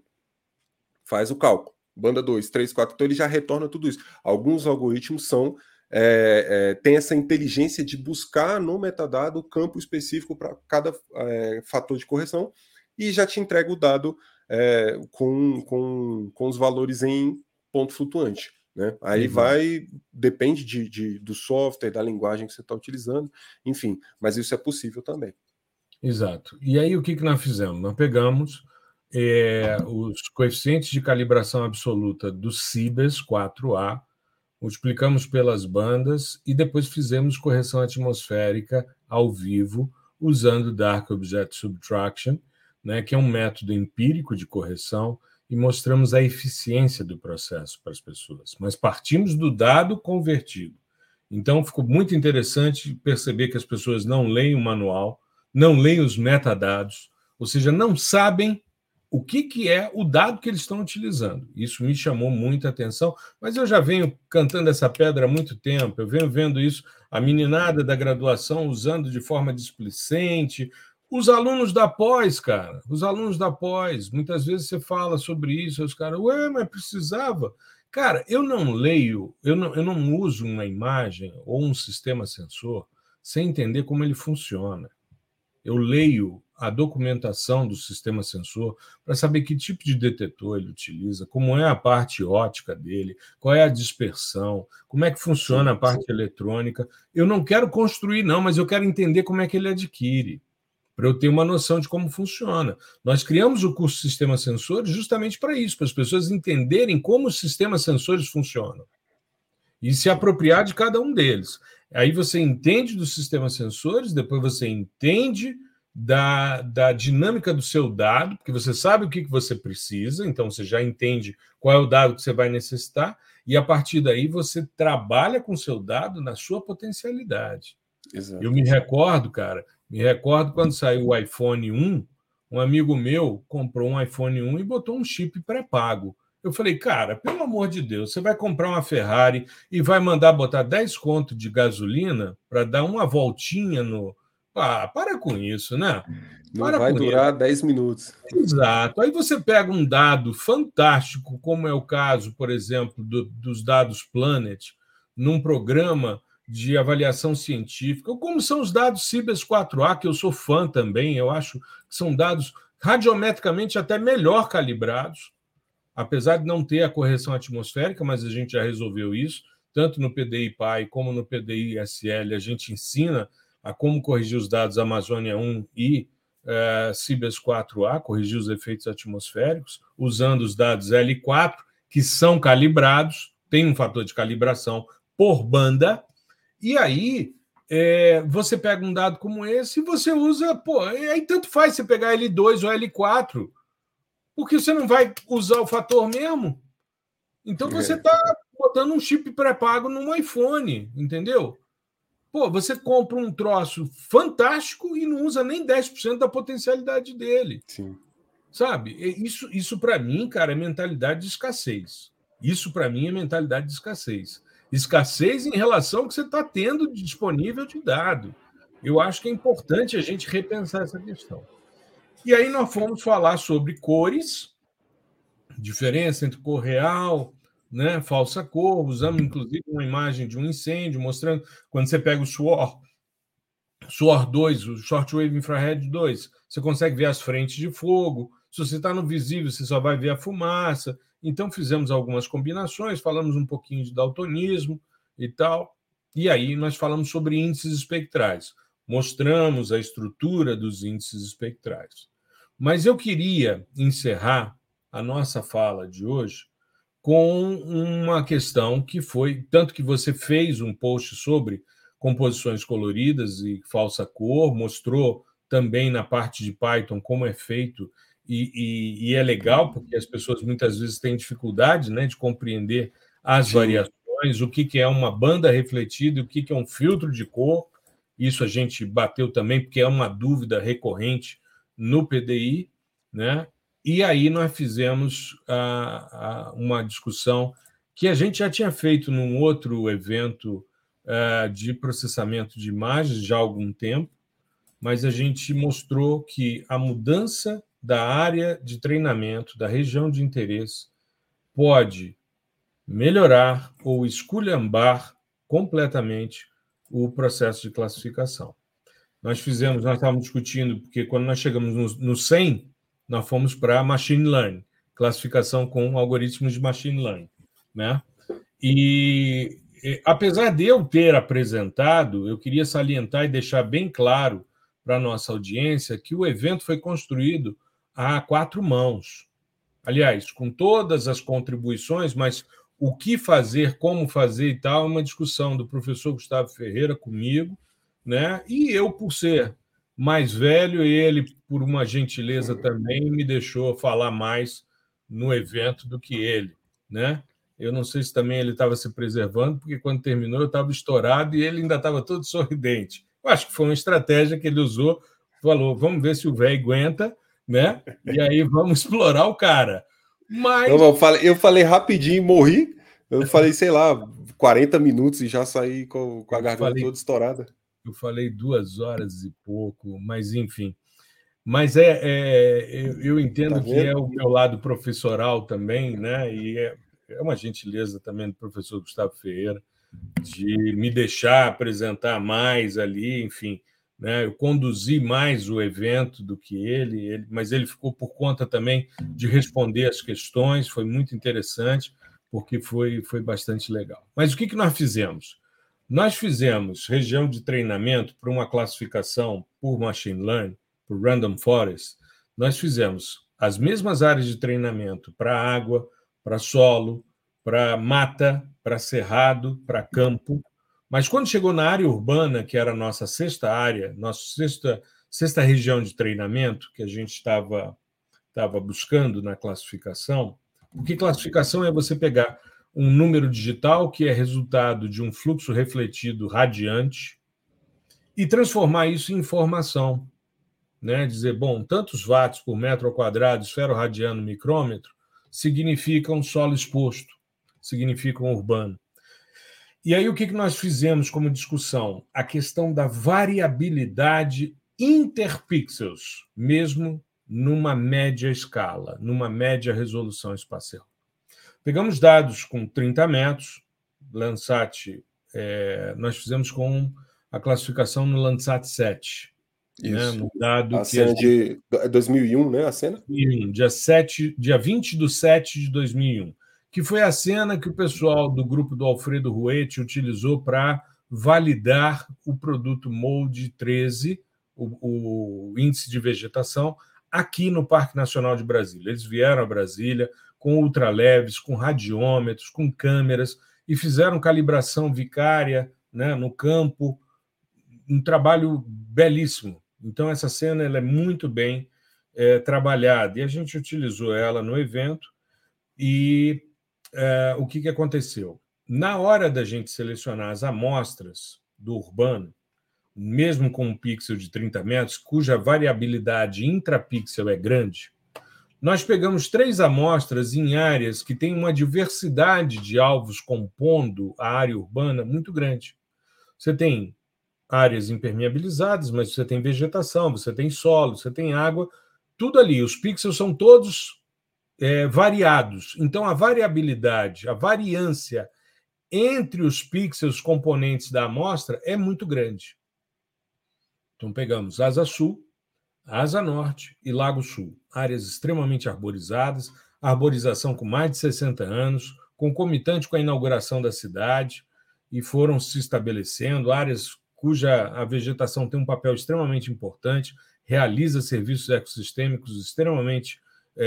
[SPEAKER 2] Faz o cálculo. Banda dois, três, quatro, então ele já retorna tudo isso. Alguns algoritmos são é, é, tem essa inteligência de buscar no metadado o campo específico para cada é, fator de correção e já te entrega o dado é, com, com, com os valores em ponto flutuante. Né? Aí uhum. vai, depende de, de, do software, da linguagem que você está utilizando, enfim, mas isso é possível também.
[SPEAKER 1] Exato. E aí o que, que nós fizemos? Nós pegamos é, os coeficientes de calibração absoluta do Cibers quatro A, multiplicamos pelas bandas e depois fizemos correção atmosférica ao vivo usando Dark Object Subtraction, né, que é um método empírico de correção, e mostramos a eficiência do processo para as pessoas. Mas partimos do dado convertido. Então, ficou muito interessante perceber que as pessoas não leem o manual, não leem os metadados, ou seja, não sabem o que, que é o dado que eles estão utilizando. Isso me chamou muita atenção, mas eu já venho cantando essa pedra há muito tempo, eu venho vendo isso, a meninada da graduação usando de forma displicente. Os alunos da pós, cara, os alunos da pós, muitas vezes você fala sobre isso, e os caras, ué, mas precisava. Cara, eu não leio, eu não, eu não uso uma imagem ou um sistema sensor sem entender como ele funciona. Eu leio a documentação do sistema sensor para saber que tipo de detetor ele utiliza, como é a parte ótica dele, qual é a dispersão, como é que funciona a parte eletrônica. Eu não quero construir, não, mas eu quero entender como é que ele adquire, para eu ter uma noção de como funciona. Nós criamos o curso Sistemas Sensores justamente para isso, para as pessoas entenderem como os sistemas sensores funcionam e se apropriar de cada um deles. Aí você entende dos sistemas sensores, depois você entende da, da dinâmica do seu dado, porque você sabe o que você precisa, então você já entende qual é o dado que você vai necessitar, e a partir daí você trabalha com o seu dado na sua potencialidade. Exato. Eu me recordo, cara, me recordo quando saiu o iPhone um, um amigo meu comprou um iPhone um e botou um chip pré-pago. Eu falei, cara, pelo amor de Deus, você vai comprar uma Ferrari e vai mandar botar dez conto de gasolina para dar uma voltinha no... Ah, para com isso, né?
[SPEAKER 2] Não
[SPEAKER 1] para
[SPEAKER 2] vai durar isso. dez minutos.
[SPEAKER 1] Exato. Aí você pega um dado fantástico, como é o caso, por exemplo, do, dos dados Planet, num programa de avaliação científica, ou como são os dados Cibers quatro A, que eu sou fã também, eu acho que são dados radiometricamente até melhor calibrados, apesar de não ter a correção atmosférica, mas a gente já resolveu isso, tanto no P D I P A I como no P D I S L, a gente ensina a como corrigir os dados Amazônia um e uh, Cibers quatro A, corrigir os efeitos atmosféricos, usando os dados L quatro, que são calibrados, tem um fator de calibração por banda, e aí é, você pega um dado como esse e você usa, pô, aí tanto faz você pegar L dois ou L quatro, porque você não vai usar o fator mesmo. Então você está botando um chip pré-pago num iPhone, entendeu? Pô, você compra um troço fantástico e não usa nem dez por cento da potencialidade dele.
[SPEAKER 2] Sim.
[SPEAKER 1] Sabe? Isso, isso para mim, cara, é mentalidade de escassez. Isso, para mim, é mentalidade de escassez. Escassez em relação ao que você está tendo disponível de dado. Eu acho que é importante a gente repensar essa questão. E aí nós fomos falar sobre cores, diferença entre cor real, né, falsa cor, usamos inclusive uma imagem de um incêndio, mostrando quando você pega o suor, suor dois, o shortwave infrared dois, você consegue ver as frentes de fogo. Se você está no visível, você só vai ver a fumaça. Então fizemos algumas combinações, falamos um pouquinho de daltonismo e tal, e aí nós falamos sobre índices espectrais, mostramos a estrutura dos índices espectrais. Mas eu queria encerrar a nossa fala de hoje com uma questão que foi, tanto que você fez um post sobre composições coloridas e falsa cor, mostrou também na parte de Python como é feito, e, e, e é legal, porque as pessoas muitas vezes têm dificuldade, né, de compreender as Sim. variações, o que, que é uma banda refletida, o que, que é um filtro de cor. Isso a gente bateu também, porque é uma dúvida recorrente no P D I, né? E aí nós fizemos a, a, uma discussão que a gente já tinha feito num outro evento uh, de processamento de imagens já há algum tempo, mas a gente mostrou que a mudança da área de treinamento, da região de interesse, pode melhorar ou esculhambar completamente o processo de classificação. Nós fizemos, nós estávamos discutindo, porque quando nós chegamos no, no cem, nós fomos para machine learning, classificação com algoritmos de machine learning, né? E, e apesar de eu ter apresentado, eu queria salientar e deixar bem claro para a nossa audiência que o evento foi construído a quatro mãos. Aliás, com todas as contribuições, mas o que fazer, como fazer e tal, é uma discussão do professor Gustavo Ferreira comigo, né? E eu, por ser mais velho, ele, por uma gentileza também, me deixou falar mais no evento do que ele, né? Eu não sei se também ele estava se preservando, porque quando terminou eu estava estourado e ele ainda estava todo sorridente. Eu acho que foi uma estratégia que ele usou, falou, vamos ver se o velho aguenta, né? E aí vamos explorar o cara. Mas...
[SPEAKER 2] Não, eu, falei, eu falei rapidinho e morri. Eu falei, sei lá, quarenta minutos e já saí com, com a garganta falei, toda estourada.
[SPEAKER 1] Eu falei duas horas e pouco, mas enfim. Mas é, é eu, eu entendo tá que é o meu lado professoral também, né? E é, é uma gentileza também do professor Gustavo Ferreira de me deixar apresentar mais ali, enfim. Né? Eu conduzi mais o evento do que ele, ele, mas ele ficou por conta também de responder as questões, foi muito interessante, porque foi, foi bastante legal. Mas o que, que nós fizemos? Nós fizemos região de treinamento para uma classificação por machine learning, por random forest, nós fizemos as mesmas áreas de treinamento para água, para solo, para mata, para cerrado, para campo. Mas quando chegou na área urbana, que era a nossa sexta área, nossa sexta, sexta região de treinamento que a gente estava estava buscando na classificação, porque classificação é você pegar um número digital que é resultado de um fluxo refletido radiante e transformar isso em informação, né? Dizer, bom, tantos watts por metro ao quadrado, esfero-radiano, micrômetro, significam solo exposto, significam urbano. E aí o que nós fizemos como discussão? A questão da variabilidade interpixels, mesmo numa média escala, numa média resolução espacial. Pegamos dados com trinta metros, Landsat, é, nós fizemos com a classificação no Landsat sete. Né,
[SPEAKER 2] Isso.
[SPEAKER 1] no dado
[SPEAKER 2] a
[SPEAKER 1] que
[SPEAKER 2] cena
[SPEAKER 1] a gente...
[SPEAKER 2] de dois mil e um, né? A cena?
[SPEAKER 1] Dia, sete, dia vinte de sete de dois mil e um, que foi a cena que o pessoal do grupo do Alfredo Ruete utilizou para validar o produto MOLDE treze, o, o índice de vegetação, aqui no Parque Nacional de Brasília. Eles vieram a Brasília com ultraleves, com radiômetros, com câmeras, e fizeram calibração vicária, né, no campo, um trabalho belíssimo. Então, essa cena ela é muito bem é, trabalhada, e a gente utilizou ela no evento, e é, o que, que aconteceu? Na hora da gente selecionar as amostras do urbano, mesmo com um pixel de trinta metros, cuja variabilidade intrapixel é grande, nós pegamos três amostras em áreas que têm uma diversidade de alvos compondo a área urbana muito grande. Você tem áreas impermeabilizadas, mas você tem vegetação, você tem solo, você tem água, tudo ali. Os pixels são todos é, variados. Então, a variabilidade, a variância entre os pixels componentes da amostra é muito grande. Então, pegamos Asa Sul, Asa Norte e Lago Sul, áreas extremamente arborizadas, arborização com mais de sessenta anos, concomitante com a inauguração da cidade, e foram se estabelecendo áreas cuja a vegetação tem um papel extremamente importante, realiza serviços ecossistêmicos extremamente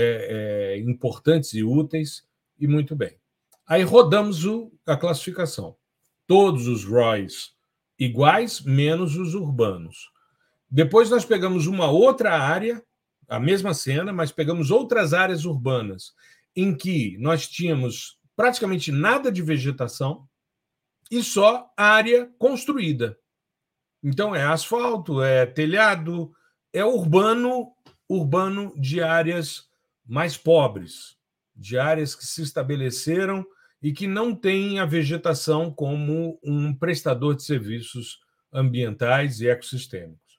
[SPEAKER 1] é, é, importantes e úteis, e muito bem. Aí rodamos o, a classificação. Todos os R O Is iguais, menos os urbanos. Depois nós pegamos uma outra área, a mesma cena, mas pegamos outras áreas urbanas, em que nós tínhamos praticamente nada de vegetação e só área construída. Então, é asfalto, é telhado, é urbano, urbano de áreas mais pobres, de áreas que se estabeleceram e que não têm a vegetação como um prestador de serviços ambientais e ecossistêmicos.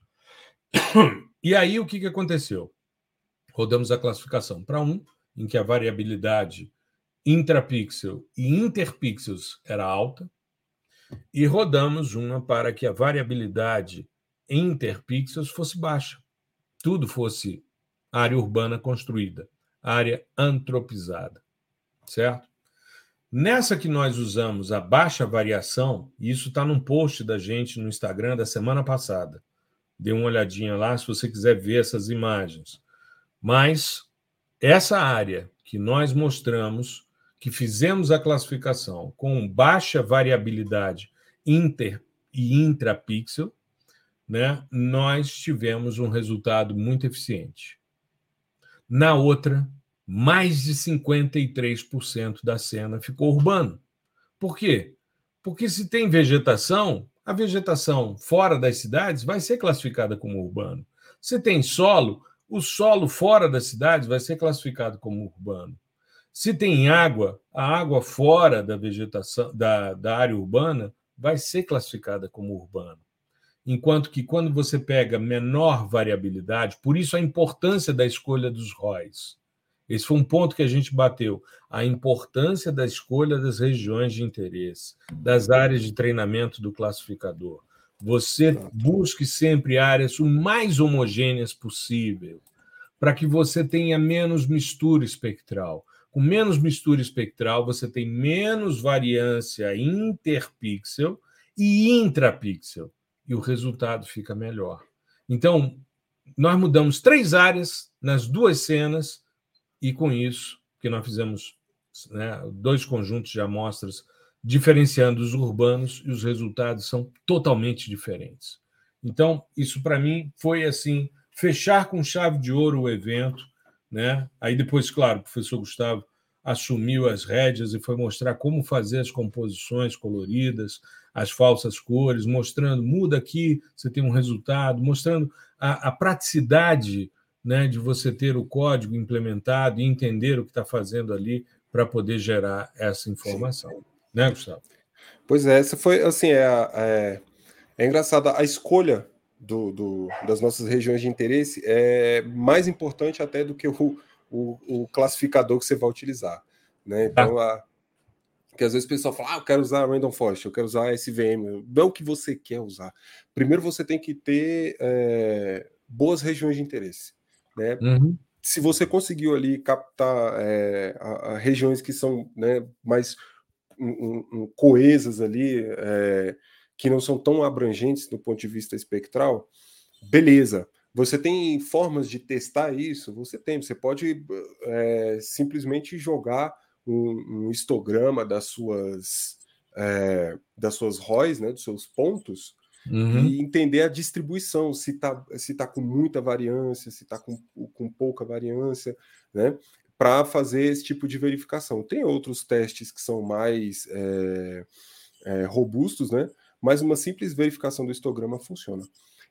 [SPEAKER 1] E aí, o que aconteceu? Rodamos a classificação para um, em que a variabilidade intrapixel e interpixels era alta, e rodamos uma para que a variabilidade interpixels fosse baixa. Tudo fosse área urbana construída, área antropizada, certo? Nessa que nós usamos a baixa variação, e isso está num post da gente no Instagram da semana passada, dê uma olhadinha lá se você quiser ver essas imagens. Mas essa área que nós mostramos, que fizemos a classificação com baixa variabilidade inter e intrapixel, né, nós tivemos um resultado muito eficiente. Na outra, mais de cinquenta e três por cento da cena ficou urbano. Por quê? Porque se tem vegetação, a vegetação fora das cidades vai ser classificada como urbano. Se tem solo, o solo fora das cidades vai ser classificado como urbano. Se tem água, a água fora da vegetação, da, da área urbana, vai ser classificada como urbano. Enquanto que quando você pega menor variabilidade, por isso a importância da escolha dos R O Is. Esse foi um ponto que a gente bateu, a importância da escolha das regiões de interesse, das áreas de treinamento do classificador. Você busque sempre áreas o mais homogêneas possível, para que você tenha menos mistura espectral. Com menos mistura espectral, você tem menos variância interpixel e intrapixel, e o resultado fica melhor. Então, nós mudamos três áreas nas duas cenas, e com isso, que nós fizemos, né, dois conjuntos de amostras diferenciando os urbanos, e os resultados são totalmente diferentes. Então, isso para mim foi assim, fechar com chave de ouro o evento, né? Aí depois, claro, o professor Gustavo assumiu as rédeas e foi mostrar como fazer as composições coloridas, as falsas cores, mostrando, muda aqui, você tem um resultado, mostrando a, a praticidade, né, de você ter o código implementado e entender o que está fazendo ali para poder gerar essa informação. Sim. Né, Gustavo?
[SPEAKER 2] Pois é, essa foi, assim, é, é, é engraçado, a escolha do, do, das nossas regiões de interesse é mais importante até do que o, o, o classificador que você vai utilizar, né? Então, a, que às vezes o pessoal fala, ah, eu quero usar Random Forest, eu quero usar S V M, não é o que você quer usar. Primeiro você tem que ter é, boas regiões de interesse, né?
[SPEAKER 1] Uhum.
[SPEAKER 2] Se você conseguiu ali captar é, a, a regiões que são, né, mais um, um, coesas ali, é, que não são tão abrangentes do ponto de vista espectral, beleza. Você tem formas de testar isso? Você tem. Você pode é, simplesmente jogar um, um histograma das suas é, das suas R O Is, né, dos seus pontos, uhum. E entender a distribuição, se está se tá com muita variância, se está com, com pouca variância, né, para fazer esse tipo de verificação. Tem outros testes que são mais é, é, robustos, né, mas uma simples verificação do histograma funciona.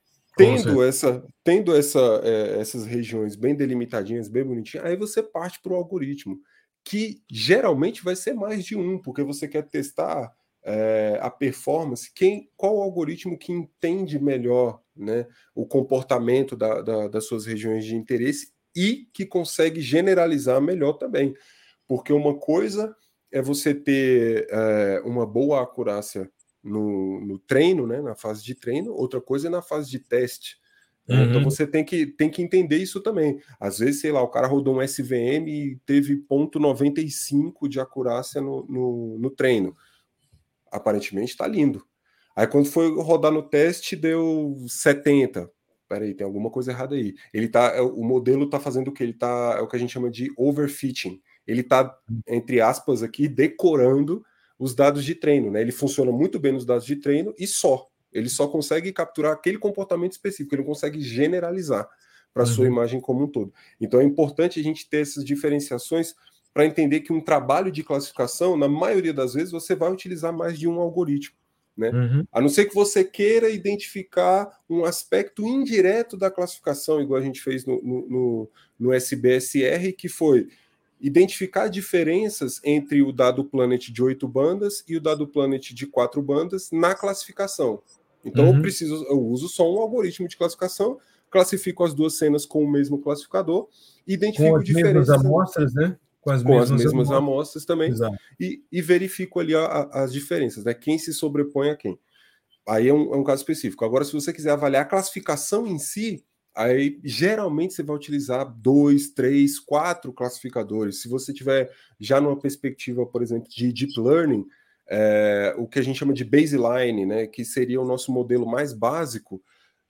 [SPEAKER 2] Tendo, essa, tendo essa, é, essas regiões bem delimitadinhas, bem bonitinhas, aí você parte para o algoritmo, que geralmente vai ser mais de um, porque você quer testar é, a performance, quem, qual o algoritmo que entende melhor, né, o comportamento da, da, das suas regiões de interesse e que consegue generalizar melhor também. Porque uma coisa é você ter é, uma boa acurácia No, no treino, né, na fase de treino, outra coisa é na fase de teste. Né? Uhum. Então você tem que, tem que entender isso também. Às vezes, sei lá, o cara rodou um S V M e teve ponto noventa e cinco de acurácia no, no, no treino. Aparentemente está lindo. Aí quando foi rodar no teste, deu setenta. Peraí, tem alguma coisa errada aí. Ele tá, o modelo está fazendo o que? Ele tá, é o que a gente chama de overfitting. Ele está, entre aspas, aqui, decorando os dados de treino, né? Ele funciona muito bem nos dados de treino e só. Ele só consegue capturar aquele comportamento específico, ele não consegue generalizar para a uhum. sua imagem como um todo. Então é importante a gente ter essas diferenciações para entender que um trabalho de classificação, na maioria das vezes, você vai utilizar mais de um algoritmo. Né? Uhum. A não ser que você queira identificar um aspecto indireto da classificação, igual a gente fez no, no, no S B S R, que foi identificar diferenças entre o dado Planet de oito bandas e o dado Planet de quatro bandas na classificação. Então uhum. eu preciso, eu uso só um algoritmo de classificação, classifico as duas cenas com o mesmo classificador, identifico
[SPEAKER 1] com as
[SPEAKER 2] diferenças.
[SPEAKER 1] Mesmas amostras, né?
[SPEAKER 2] Com as com mesmas, as mesmas amostras, amostras também, e, e verifico ali a, a, as diferenças, né? Quem se sobrepõe a quem. Aí é um, é um caso específico. Agora, se você quiser avaliar a classificação em si, aí geralmente você vai utilizar dois, três, quatro classificadores. Se você tiver já numa perspectiva, por exemplo, de deep learning, é, o que a gente chama de baseline, né, que seria o nosso modelo mais básico,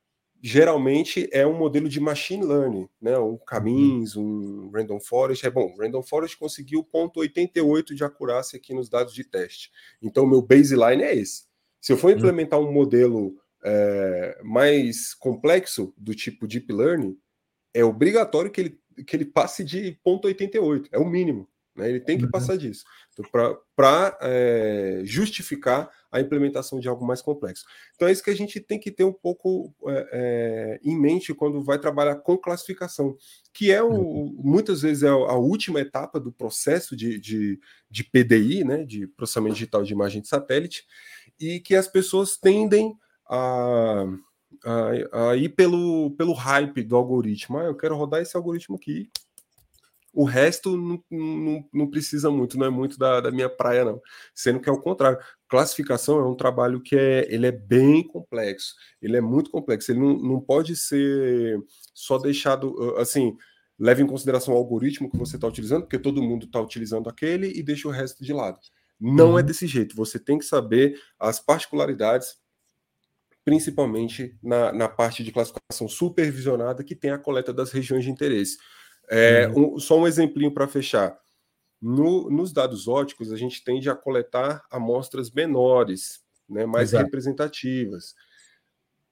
[SPEAKER 2] geralmente é um modelo de machine learning, né, um Camins, um Random Forest. É bom, o Random Forest conseguiu zero vírgula oitenta e oito de acurácia aqui nos dados de teste. Então, o meu baseline é esse. Se eu for implementar um modelo é, mais complexo, do tipo Deep Learning, é obrigatório que ele, que ele passe de zero vírgula oitenta e oito, é o mínimo. Né? Ele tem que passar disso. Então, para é, justificar a implementação de algo mais complexo. Então é isso que a gente tem que ter um pouco é, é, em mente quando vai trabalhar com classificação, que é o, muitas vezes é a última etapa do processo de, de, de P D I, né? De processamento digital de imagem de satélite, e que as pessoas tendem a, a, a ir pelo, pelo hype do algoritmo. Ah, eu quero rodar esse algoritmo aqui. O resto não, não, não precisa muito, não é muito da, da minha praia, não. Sendo que é o contrário. Classificação é um trabalho que é, ele é bem complexo. Ele é muito complexo. Ele não, não pode ser só deixado, assim, leve em consideração o algoritmo que você está utilizando, porque todo mundo está utilizando aquele e deixa o resto de lado. Não uhum. é desse jeito. Você tem que saber as particularidades, principalmente na, na parte de classificação supervisionada, que tem a coleta das regiões de interesse. É, um, só um exemplinho para fechar. No, nos dados ópticos, a gente tende a coletar amostras menores, né, mais Exato. representativas.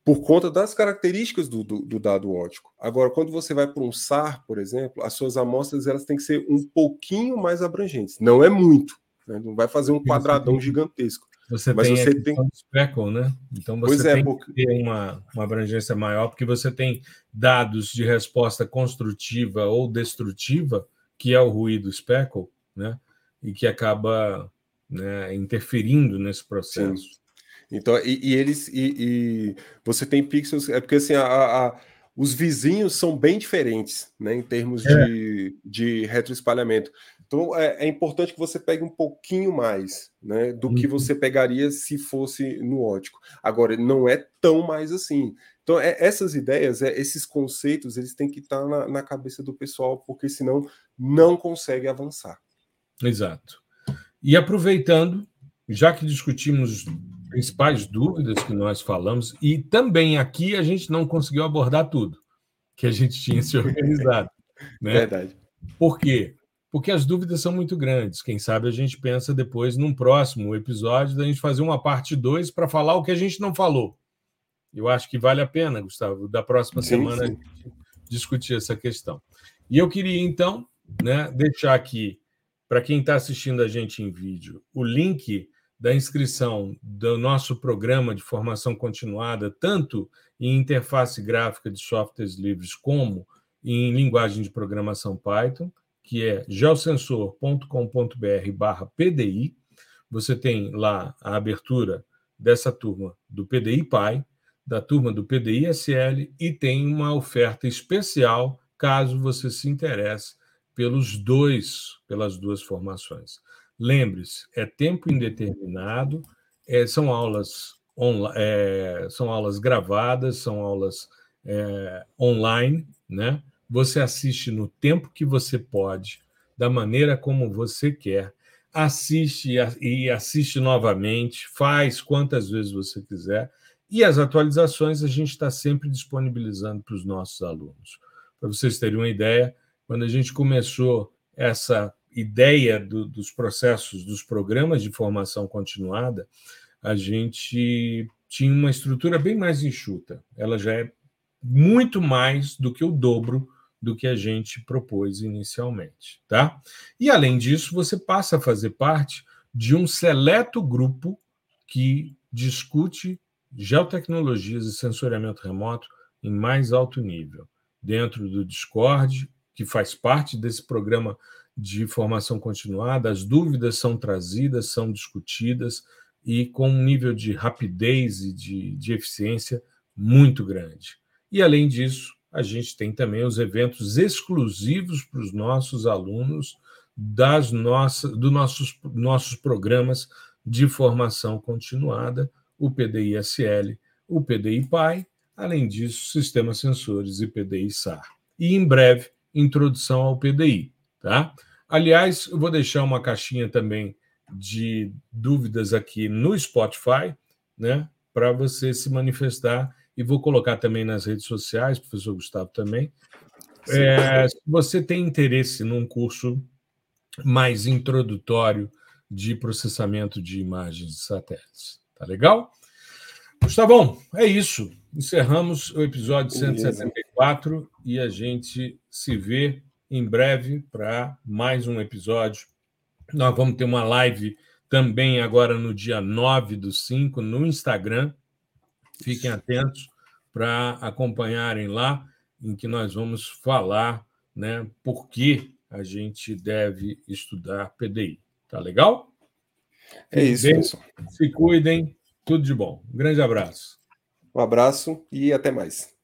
[SPEAKER 2] por conta das características do, do, do dado ótico. Agora, quando você vai para um S A R, por exemplo, as suas amostras elas têm que ser um pouquinho mais abrangentes. Não é muito, né? Não vai fazer um quadradão
[SPEAKER 1] tem,
[SPEAKER 2] gigantesco.
[SPEAKER 1] Você
[SPEAKER 2] mas
[SPEAKER 1] tem
[SPEAKER 2] você
[SPEAKER 1] a
[SPEAKER 2] tem
[SPEAKER 1] questão do speckle, né? Então você
[SPEAKER 2] pois é,
[SPEAKER 1] tem
[SPEAKER 2] porque...
[SPEAKER 1] que ter uma, uma abrangência maior, porque você tem dados de resposta construtiva ou destrutiva, que é o ruído speckle, né? E que acaba, né, interferindo nesse processo.
[SPEAKER 2] Sim. Então, e, e eles e, e você tem pixels, é porque assim, a, a, os vizinhos são bem diferentes, né, em termos
[SPEAKER 1] É.
[SPEAKER 2] de, de retroespalhamento. Então é, é importante que você pegue um pouquinho mais, né, do que você pegaria se fosse no ótico. Agora, não é tão mais assim. Então, é, essas ideias, é, esses conceitos, eles têm que estar na, na cabeça do pessoal, porque senão não consegue avançar.
[SPEAKER 1] Exato. E aproveitando, já que discutimos principais dúvidas que nós falamos, e também aqui a gente não conseguiu abordar tudo que a gente tinha se organizado. Né?
[SPEAKER 2] Verdade.
[SPEAKER 1] Por quê? Porque as dúvidas são muito grandes. Quem sabe a gente pensa depois, num próximo episódio, da gente fazer uma parte dois para falar o que a gente não falou. Eu acho que vale a pena, Gustavo, da próxima
[SPEAKER 2] Sim,
[SPEAKER 1] semana
[SPEAKER 2] sim.
[SPEAKER 1] a gente discutir essa questão. E eu queria, então, né, deixar aqui, para quem está assistindo a gente em vídeo, o link da inscrição do nosso programa de formação continuada, tanto em interface gráfica de softwares livres como em linguagem de programação Python, que é geosensor ponto com ponto br barra P D I. Você tem lá a abertura dessa turma do P D I Pi, da turma do P D I S L, e tem uma oferta especial caso você se interesse pelos dois, pelas duas formações. Lembre-se, é tempo indeterminado, é, são aulas on, é, são aulas gravadas, são aulas é, online, né? Você assiste no tempo que você pode, da maneira como você quer, assiste e assiste novamente, faz quantas vezes você quiser, e as atualizações a gente está sempre disponibilizando para os nossos alunos. Para vocês terem uma ideia, quando a gente começou essa ideia do, dos processos, dos programas de formação continuada, a gente tinha uma estrutura bem mais enxuta. Ela já é muito mais do que o dobro do que a gente propôs inicialmente, tá? E, além disso, você passa a fazer parte de um seleto grupo que discute geotecnologias e sensoriamento remoto em mais alto nível, dentro do Discord, que faz parte desse programa de formação continuada. As dúvidas são trazidas, são discutidas, e com um nível de rapidez e de, de eficiência muito grande. E, além disso, a gente tem também os eventos exclusivos para os nossos alunos das nossas, dos nossos, nossos programas de formação continuada, o P D I S L, o P D I Pi, além disso, sistemas sensores e P D I S A R. E, em breve, introdução ao P D I. Tá? Aliás, eu vou deixar uma caixinha também de dúvidas aqui no Spotify, né, para você se manifestar, e vou colocar também nas redes sociais, professor Gustavo também. É, se você tem interesse num curso mais introdutório de processamento de imagens de satélites. Tá legal? Gustavão, é isso. Encerramos o episódio cento e setenta e quatro e a gente se vê em breve para mais um episódio. Nós vamos ter uma live também agora no dia nove do cinco no Instagram. Fiquem atentos para acompanharem lá, em que nós vamos falar, né, por que a gente deve estudar P D I. Tá legal?
[SPEAKER 2] É
[SPEAKER 1] Fiquem
[SPEAKER 2] isso,
[SPEAKER 1] bem,
[SPEAKER 2] pessoal.
[SPEAKER 1] se cuidem, tudo de bom. Um grande abraço.
[SPEAKER 2] Um abraço e até mais.